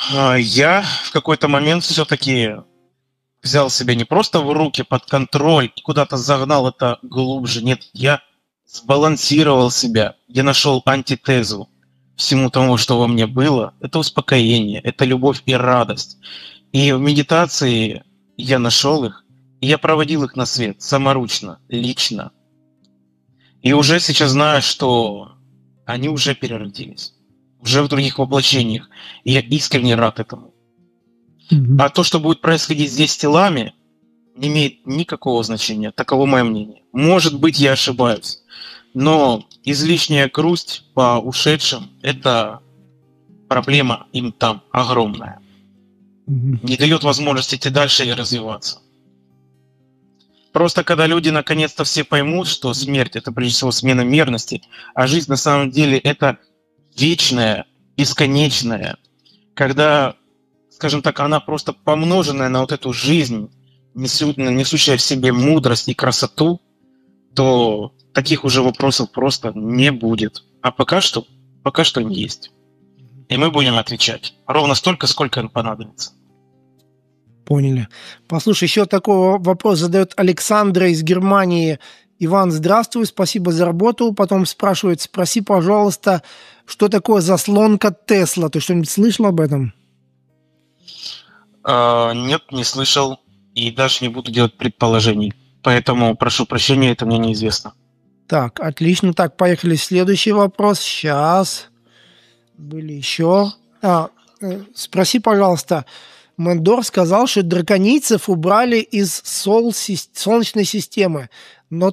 Я в какой-то момент все-таки взял себя не просто в руки, под контроль, и куда-то загнал это глубже. Нет, я сбалансировал себя. Я нашел антитезу всему тому, что во мне было. Это успокоение, это любовь и радость. И в медитации я нашел их, и я проводил их на свет саморучно, лично. И уже сейчас знаю, что они уже переродились, уже в других воплощениях. И я искренне рад этому. А то, что будет происходить здесь с телами, не имеет никакого значения. Таково мое мнение. Может быть, я ошибаюсь. Но излишняя грусть по ушедшим – это проблема им там огромная. Не дает возможности идти дальше и развиваться. Просто когда люди наконец-то все поймут, что смерть – это прежде всего смена мерности, а жизнь на самом деле это вечная, бесконечная, когда, скажем так, она просто помноженная на вот эту жизнь, несущая в себе мудрость и красоту, то таких уже вопросов просто не будет. А пока что не есть. И мы будем отвечать ровно столько, сколько им понадобится. Поняли. Послушай, еще такой вопрос задает Александра из Германии. Иван, здравствуй, спасибо за работу. Потом спрашивает, спроси, пожалуйста, что такое заслонка Тесла? Ты что-нибудь слышал об этом? Нет, не слышал. И даже не буду делать предположений. Поэтому прошу прощения, это мне неизвестно. Так, отлично. Так, поехали. Следующий вопрос. Сейчас. Были еще. Спроси, пожалуйста. Мендор сказал, что драконийцев убрали из Солнечной системы. Но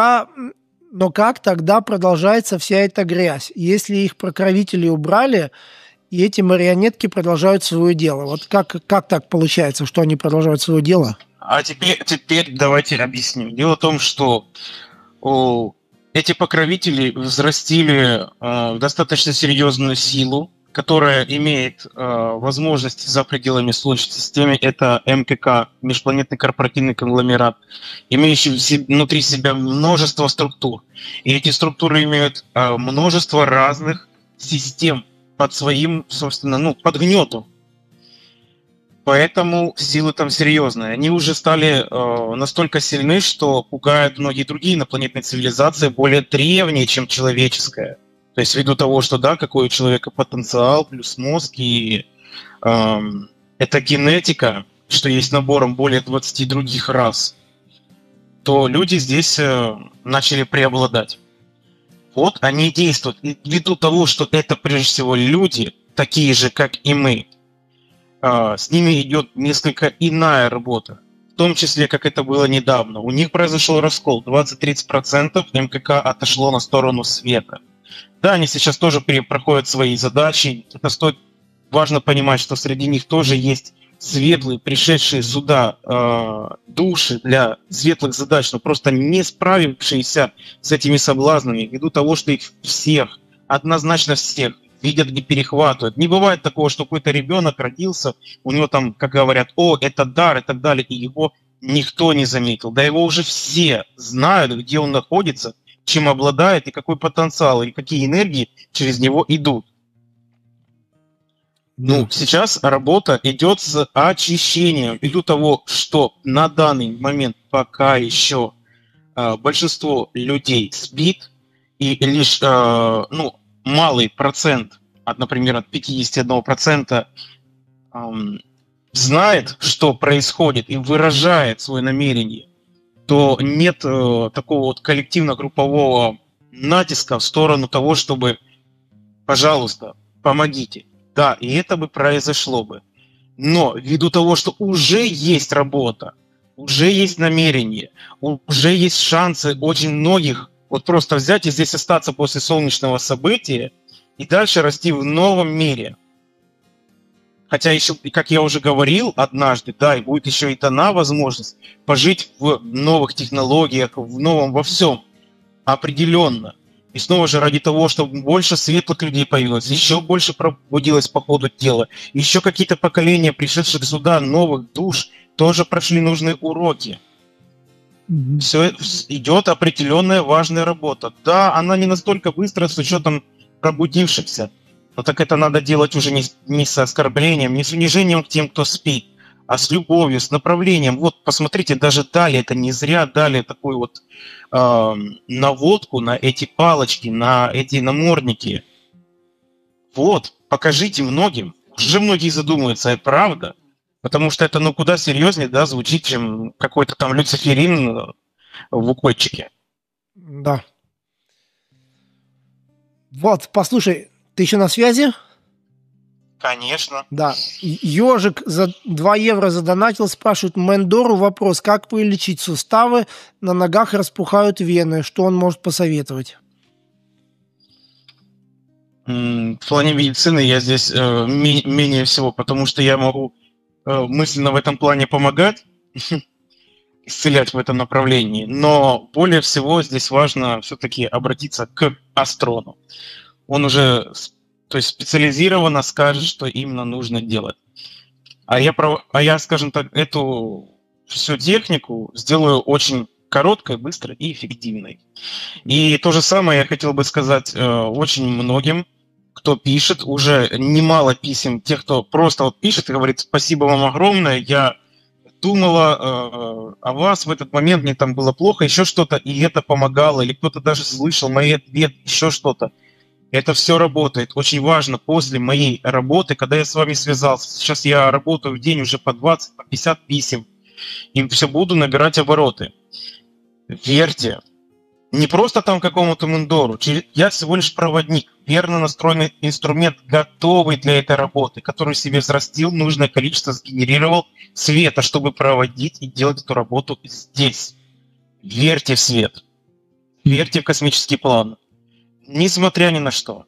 как тогда продолжается вся эта грязь? Если их покровители убрали, и эти марионетки продолжают свое дело. Вот как так получается, что они продолжают свое дело? А теперь давайте объясню. Дело в том, что эти покровители взрастили достаточно серьезную силу, которая имеет возможность за пределами Солнечной системы. Это МКК, межпланетный корпоративный конгломерат, имеющий внутри себя множество структур. И эти структуры имеют множество разных систем под своим, собственно, под гнетом. Поэтому силы там серьезные. Они уже стали настолько сильны, что пугают многие другие инопланетные цивилизации, более древние, чем человеческая. То есть ввиду того, что да, какой у человека потенциал, плюс мозг, и это генетика, что есть набором более 20 других рас, то люди здесь начали преобладать. Вот они действуют. И ввиду того, что это прежде всего люди, такие же, как и мы, с ними идет несколько иная работа. В том числе, как это было недавно. У них произошел раскол. 20-30% МКК отошло на сторону света. Да, они сейчас тоже проходят свои задачи. Это важно понимать, что среди них тоже есть светлые, пришедшие сюда души для светлых задач, но просто не справившиеся с этими соблазнами, ввиду того, что их всех, однозначно всех, видят и перехватывают. Не бывает такого, что какой-то ребенок родился, у него там, как говорят, это дар и так далее, и его никто не заметил. Да его уже все знают, где он находится, чем обладает и какой потенциал, и какие энергии через него идут. Сейчас работа идет с очищением, ввиду того, что на данный момент пока еще большинство людей спит, и лишь малый процент, например, от 51%, знает, что происходит, и выражает свое намерение, то нет такого вот коллективно-группового натиска в сторону того, чтобы, пожалуйста, помогите. Да, и это бы произошло бы. Но ввиду того, что уже есть работа, уже есть намерение, уже есть шансы очень многих вот просто взять и здесь остаться после солнечного события и дальше расти в новом мире. Хотя еще, как я уже говорил однажды, да, и будет еще и дана возможность пожить в новых технологиях, в новом во всем. Определенно. И снова же ради того, чтобы больше светлых людей появилось, еще больше пробудилось по ходу дела, еще какие-то поколения, пришедших сюда, новых душ, тоже прошли нужные уроки. Все идет определенная важная работа. Да, она не настолько быстрая с учетом пробудившихся, Но так это надо делать уже не с оскорблением, не с унижением к тем, кто спит, а с любовью, с направлением. Вот, посмотрите, даже дали, это не зря дали такую вот наводку на эти палочки, на эти намордники. Вот, покажите многим. Уже многие задумаются, это правда. Потому что это, ну, куда серьезнее, да, звучит, чем какой-то там люциферин в укольчике. Да. Вот, послушай, ты еще на связи? Конечно. Да. Ежик за 2 евро задонатил, спрашивает Мендору вопрос, как вылечить суставы, на ногах распухают вены, что он может посоветовать? В плане медицины я здесь менее всего, потому что я могу мысленно в этом плане помогать, исцелять в этом направлении, но более всего здесь важно все-таки обратиться к астрону. Он уже, то есть, специализированно скажет, что именно нужно делать. А я, скажем так, эту всю технику сделаю очень короткой, быстрой и эффективной. И то же самое я хотел бы сказать очень многим, кто пишет, уже немало писем, тех, кто просто вот пишет и говорит: спасибо вам огромное, я думала о вас в этот момент, мне там было плохо, еще что-то, и это помогало, или кто-то даже слышал мои ответы, еще что-то. Это все работает. Очень важно после моей работы, когда я с вами связался, сейчас я работаю в день уже по 20, по 50 писем, и все буду набирать обороты. Верьте, не просто там какому-то мендору, я всего лишь проводник, верно настроенный инструмент, готовый для этой работы, который себе взрастил нужное количество, сгенерировал света, чтобы проводить и делать эту работу здесь. Верьте в свет, верьте в космический план, несмотря ни на что.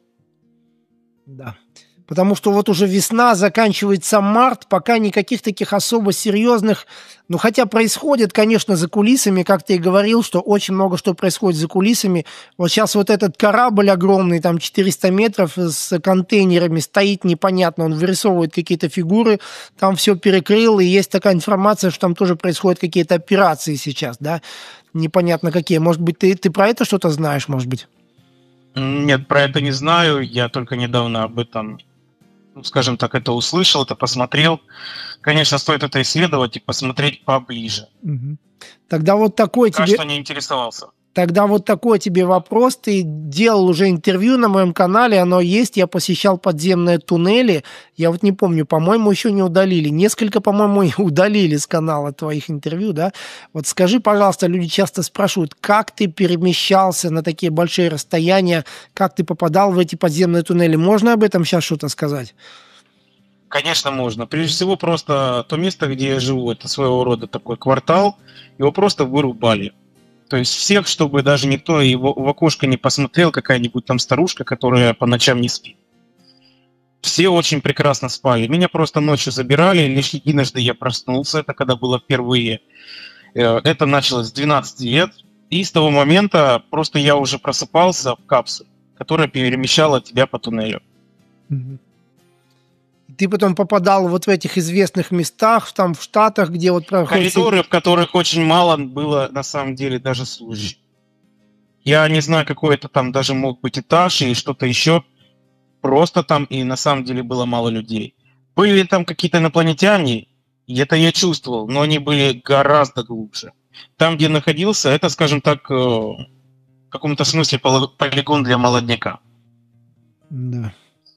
Да. Потому что вот уже весна, заканчивается март, пока никаких таких особо серьезных, ну хотя происходит, конечно, за кулисами, как ты и говорил, что очень много что происходит за кулисами. Вот сейчас вот этот корабль огромный, там 400 метров с контейнерами стоит непонятно, он вырисовывает какие-то фигуры, там все перекрыл, и есть такая информация, что там тоже происходят какие-то операции сейчас, да, непонятно какие. Может быть, ты про это что-то знаешь, может быть? Нет, про это не знаю, я только недавно об этом, скажем так, это услышал, это посмотрел. Конечно, стоит это исследовать и посмотреть поближе. Угу. Тогда вот такой пока тебе... что не интересовался. Тогда вот такой тебе вопрос. Ты делал уже интервью на моем канале, оно есть. Я посещал подземные туннели. Я вот не помню, по-моему, еще не удалили. Несколько, по-моему, удалили с канала твоих интервью, да? Вот скажи, пожалуйста, люди часто спрашивают, как ты перемещался на такие большие расстояния, как ты попадал в эти подземные туннели. Можно об этом сейчас что-то сказать? Конечно, можно. Прежде всего, просто то место, где я живу, это своего рода такой квартал, его просто вырубали. То есть всех, чтобы даже никто в окошко не посмотрел, какая-нибудь там старушка, которая по ночам не спит. Все очень прекрасно спали. Меня просто ночью забирали, лишь единожды я проснулся, это когда было впервые. Это началось с 12 лет, и с того момента просто я уже просыпался в капсуле, которая перемещала тебя по туннелю. Ты потом попадал вот в этих известных местах, там в Штатах, где вот проходят... Коридоры, в которых очень мало было, на самом деле, даже служащих. Я не знаю, какой это там даже мог быть этаж или что-то еще. Просто там и на самом деле было мало людей. Были там какие-то инопланетяне, и это я чувствовал, но они были гораздо глубже. Там, где находился, это, скажем так, в каком-то смысле полигон для молодняка. Да.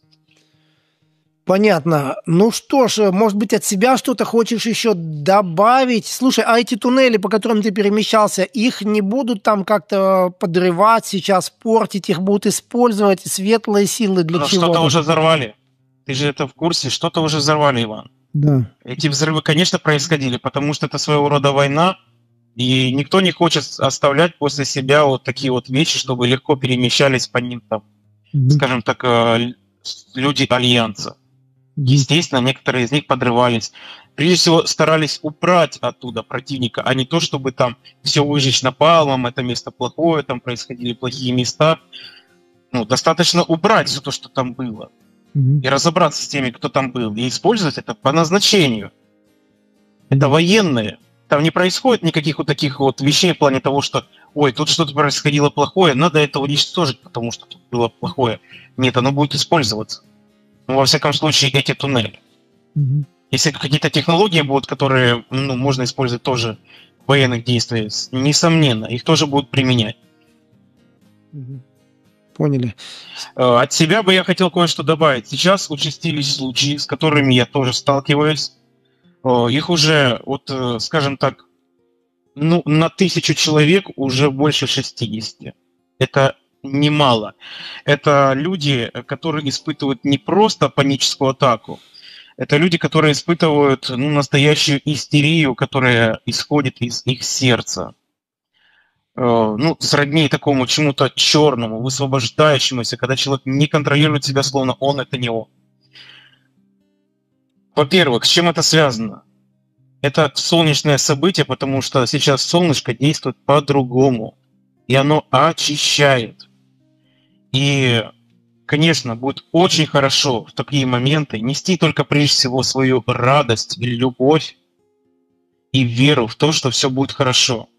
Понятно. Ну что ж, может быть, от себя что-то хочешь еще добавить? Слушай, а эти туннели, по которым ты перемещался, их не будут там как-то подрывать сейчас, портить, их будут использовать светлые силы для чего-то? Что-то уже взорвали. Ты же это в курсе, что-то уже взорвали, Иван. Да. Эти взрывы, конечно, происходили, потому что это своего рода война, и никто не хочет оставлять после себя вот такие вот вещи, чтобы легко перемещались по ним там, скажем так, люди Альянса. Естественно, некоторые из них подрывались. Прежде всего, старались убрать оттуда противника, а не то, чтобы там все выжечь напалмом, это место плохое, там происходили плохие места. Ну, достаточно убрать все то, что там было. И разобраться с теми, кто там был, и использовать это по назначению. Это военные. Там не происходит никаких вот таких вот вещей в плане того, что ой, тут что-то происходило плохое, надо это уничтожить, потому что тут было плохое. Нет, оно будет использоваться. Ну, во всяком случае, эти туннели. Если какие-то технологии будут, которые можно использовать тоже в военных действиях, несомненно, их тоже будут применять. Поняли. От себя бы я хотел кое-что добавить. Сейчас участились случаи, с которыми я тоже сталкиваюсь. Их уже, скажем так, на 1000 человек уже больше 60. Это немало. Это люди, которые испытывают не просто паническую атаку, это люди, которые испытывают настоящую истерию, которая исходит из их сердца. Сродни такому чему-то черному, высвобождающемуся, когда человек не контролирует себя, словно он это не он. Во-первых, с чем это связано? Это солнечное событие, потому что сейчас солнышко действует по-другому, и оно очищает. И, конечно, будет очень хорошо в такие моменты нести только прежде всего свою радость, любовь и веру в то, что все будет хорошо.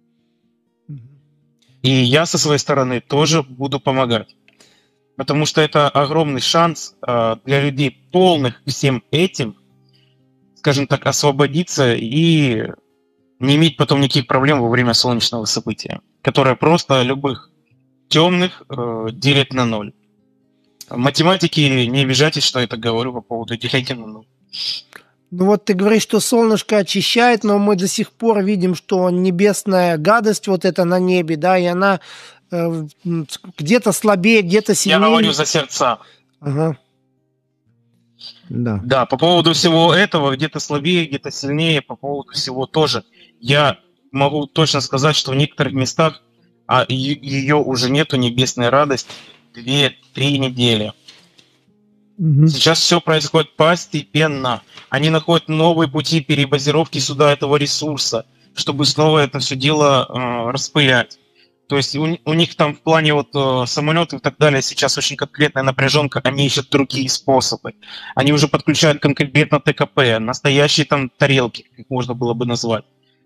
И я со своей стороны тоже буду помогать. Потому что это огромный шанс для людей, полных всем этим, скажем так, освободиться и не иметь потом никаких проблем во время солнечного события, которое просто любых темных делит на ноль. Математики, не обижайтесь, что я так говорю по поводу деления на ноль. Ну вот ты говоришь, что солнышко очищает, но мы до сих пор видим, что небесная гадость вот эта на небе, да, и она где-то слабее, где-то сильнее. Я говорю за сердца. Ага. Да. Да, по поводу всего этого, где-то слабее, где-то сильнее, по поводу всего тоже. Я могу точно сказать, что в некоторых местах ее уже нету, небесной радости, 2-3 недели. Сейчас все происходит постепенно. Они находят новые пути перебазировки сюда этого ресурса, чтобы снова это все дело распылять. То есть у них там в плане самолетов и так далее сейчас очень конкретная напряженка, они ищут другие способы. Они уже подключают конкретно ТКП, настоящие там тарелки, как можно было бы назвать.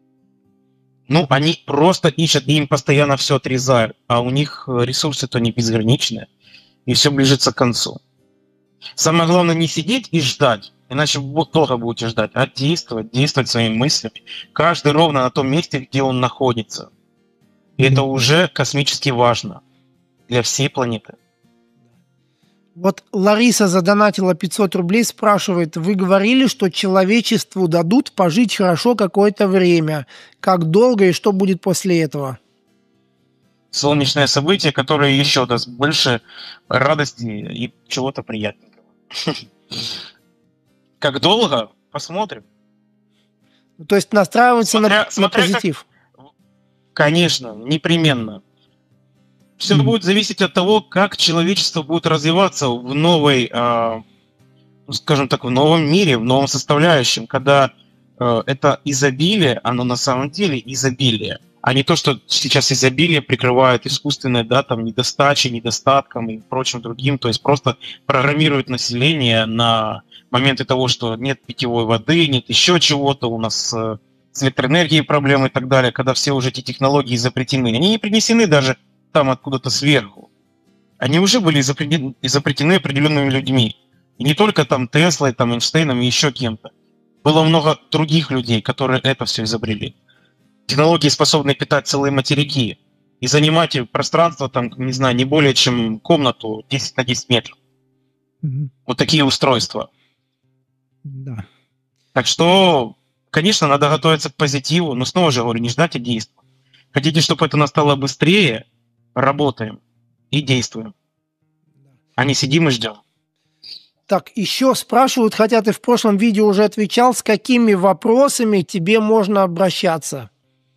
Они просто ищут, и им постоянно все отрезают, а у них ресурсы-то не безграничные, и все ближется к концу. Самое главное не сидеть и ждать, иначе вы долго будете ждать, а действовать своими мыслями. Каждый ровно на том месте, где он находится. И это уже космически важно для всей планеты. Вот Лариса задонатила 500 рублей, спрашивает, вы говорили, что человечеству дадут пожить хорошо какое-то время. Как долго и что будет после этого? Солнечное событие, которое еще даст больше радости и чего-то приятненького. Как долго? Посмотрим. То есть настраиваться на позитив. Конечно, непременно. Все будет зависеть от того, как человечество будет развиваться в новой, скажем так, в новом мире, в новом составляющем, когда это изобилие, оно на самом деле изобилие, а не то, что сейчас изобилие прикрывает искусственное, недостачей, недостатком и прочим другим, то есть просто программирует население на моменты того, что нет питьевой воды, нет еще чего-то, у нас с электроэнергией проблемы и так далее, когда все уже эти технологии запретены. Они не принесены даже там откуда-то сверху. Они уже были запретены определенными людьми. И не только там Теслой, Эйнштейном и еще кем-то. Было много других людей, которые это все изобрели. Технологии способны питать целые материки и занимать пространство, не более чем комнату 10 на 10 метров. Вот такие устройства. Да. Так что, конечно, надо готовиться к позитиву, но снова же говорю, не ждать, а действовать. Хотите, чтобы это настало быстрее? Работаем и действуем. А не сидим и ждем. Так, еще спрашивают, хотя ты в прошлом видео уже отвечал, с какими вопросами тебе можно обращаться?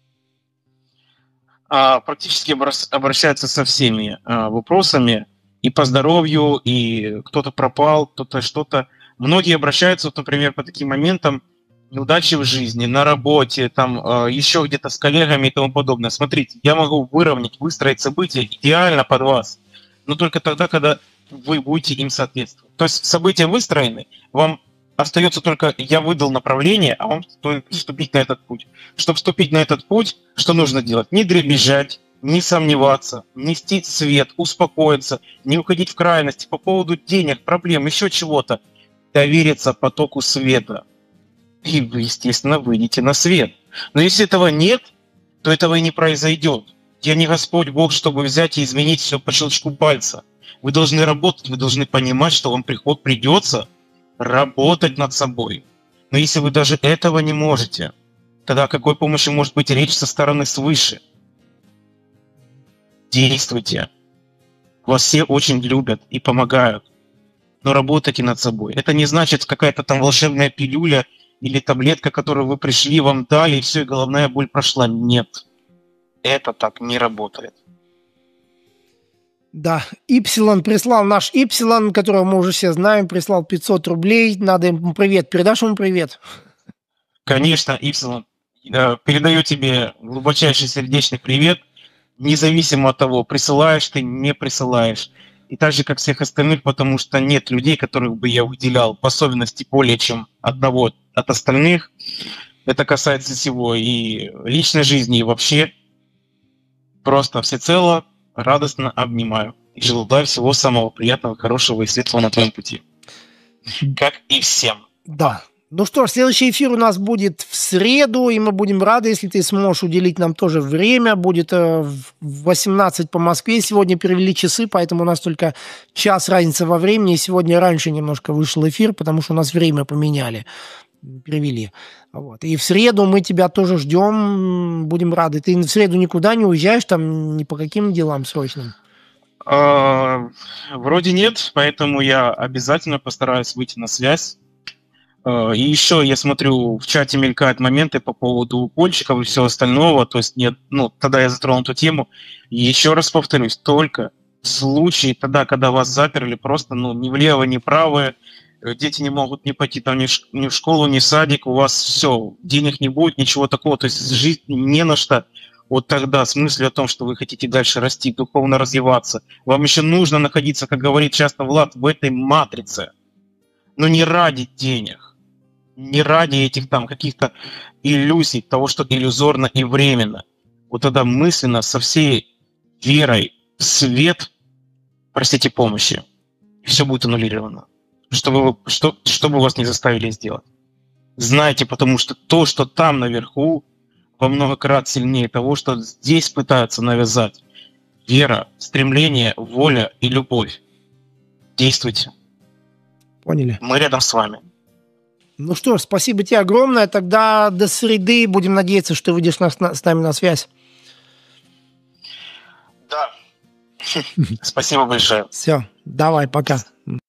Практически обращаются со всеми вопросами. И по здоровью, и кто-то пропал, кто-то что-то. Многие обращаются, например, по таким моментам, неудачи в жизни, на работе, еще где-то с коллегами и тому подобное. Смотрите, я могу выстроить события идеально под вас, но только тогда, когда вы будете им соответствовать. То есть события выстроены, вам остается только, я выдал направление, а вам стоит вступить на этот путь. Чтобы вступить на этот путь, что нужно делать? Не дребезжать, не сомневаться, нести свет, успокоиться, не уходить в крайности по поводу денег, проблем, еще чего-то. Довериться потоку света. И вы, естественно, выйдете на свет. Но если этого нет, то этого и не произойдет. Я не Господь Бог, чтобы взять и изменить все по щелчку пальца. Вы должны работать, вы должны понимать, что вам придется работать над собой. Но если вы даже этого не можете, тогда о какой помощи может быть речь со стороны свыше? Действуйте. Вас все очень любят и помогают. Но работайте над собой. Это не значит какая-то там волшебная пилюля или таблетка, которую вы пришли, вам дали, и все, и головная боль прошла. Нет. Это так не работает. Да, Ипсилон прислал, наш Ипсилон, которого мы уже все знаем, прислал 500 рублей. Надо ему привет. Передашь ему привет? Конечно, Ипсилон. Передаю тебе глубочайший сердечный привет, независимо от того, присылаешь ты, не присылаешь. И так же, как всех остальных, потому что нет людей, которых бы я выделял по особенности более чем одного от остальных. Это касается всего и личной жизни, и вообще. Просто всецело радостно обнимаю. И желаю всего самого приятного, хорошего и светлого на твоем пути. Как и всем. Да. Ну что ж, следующий эфир у нас будет в среду, и мы будем рады, если ты сможешь уделить нам тоже время. Будет в 18 по Москве. Сегодня перевели часы, поэтому у нас только час разница во времени. И сегодня раньше немножко вышел эфир, потому что у нас время поменяли. Перевели. Вот. И в среду мы тебя тоже ждем, будем рады. Ты в среду никуда не уезжаешь, там ни по каким делам срочным? Вроде нет, поэтому я обязательно постараюсь выйти на связь. И еще я смотрю, в чате мелькают моменты по поводу укольчиков и всего остального. То есть нет, тогда я затронул эту тему. И еще раз повторюсь, только в случае тогда, когда вас заперли, просто ни влево, ни вправо, дети не могут не пойти там ни в школу, ни в садик, у вас все, денег не будет, ничего такого, то есть жить не на что. Вот тогда с мыслью о том, что вы хотите дальше расти, духовно развиваться, вам еще нужно находиться, как говорит часто Влад, в этой матрице. Но не ради денег, не ради этих там каких-то иллюзий, того, что иллюзорно и временно. Вот тогда мысленно, со всей верой в свет, просите помощи, и все будет аннулировано. Чтобы вас не заставили сделать. Знайте, потому что то, что там наверху, во много крат сильнее того, что здесь пытаются навязать. Вера, стремление, воля и любовь. Действуйте. Поняли. Мы рядом с вами. Ну что ж, спасибо тебе огромное. Тогда до среды. Будем надеяться, что ты выйдешь с нами на связь. Да. Спасибо большое. Все, давай, пока.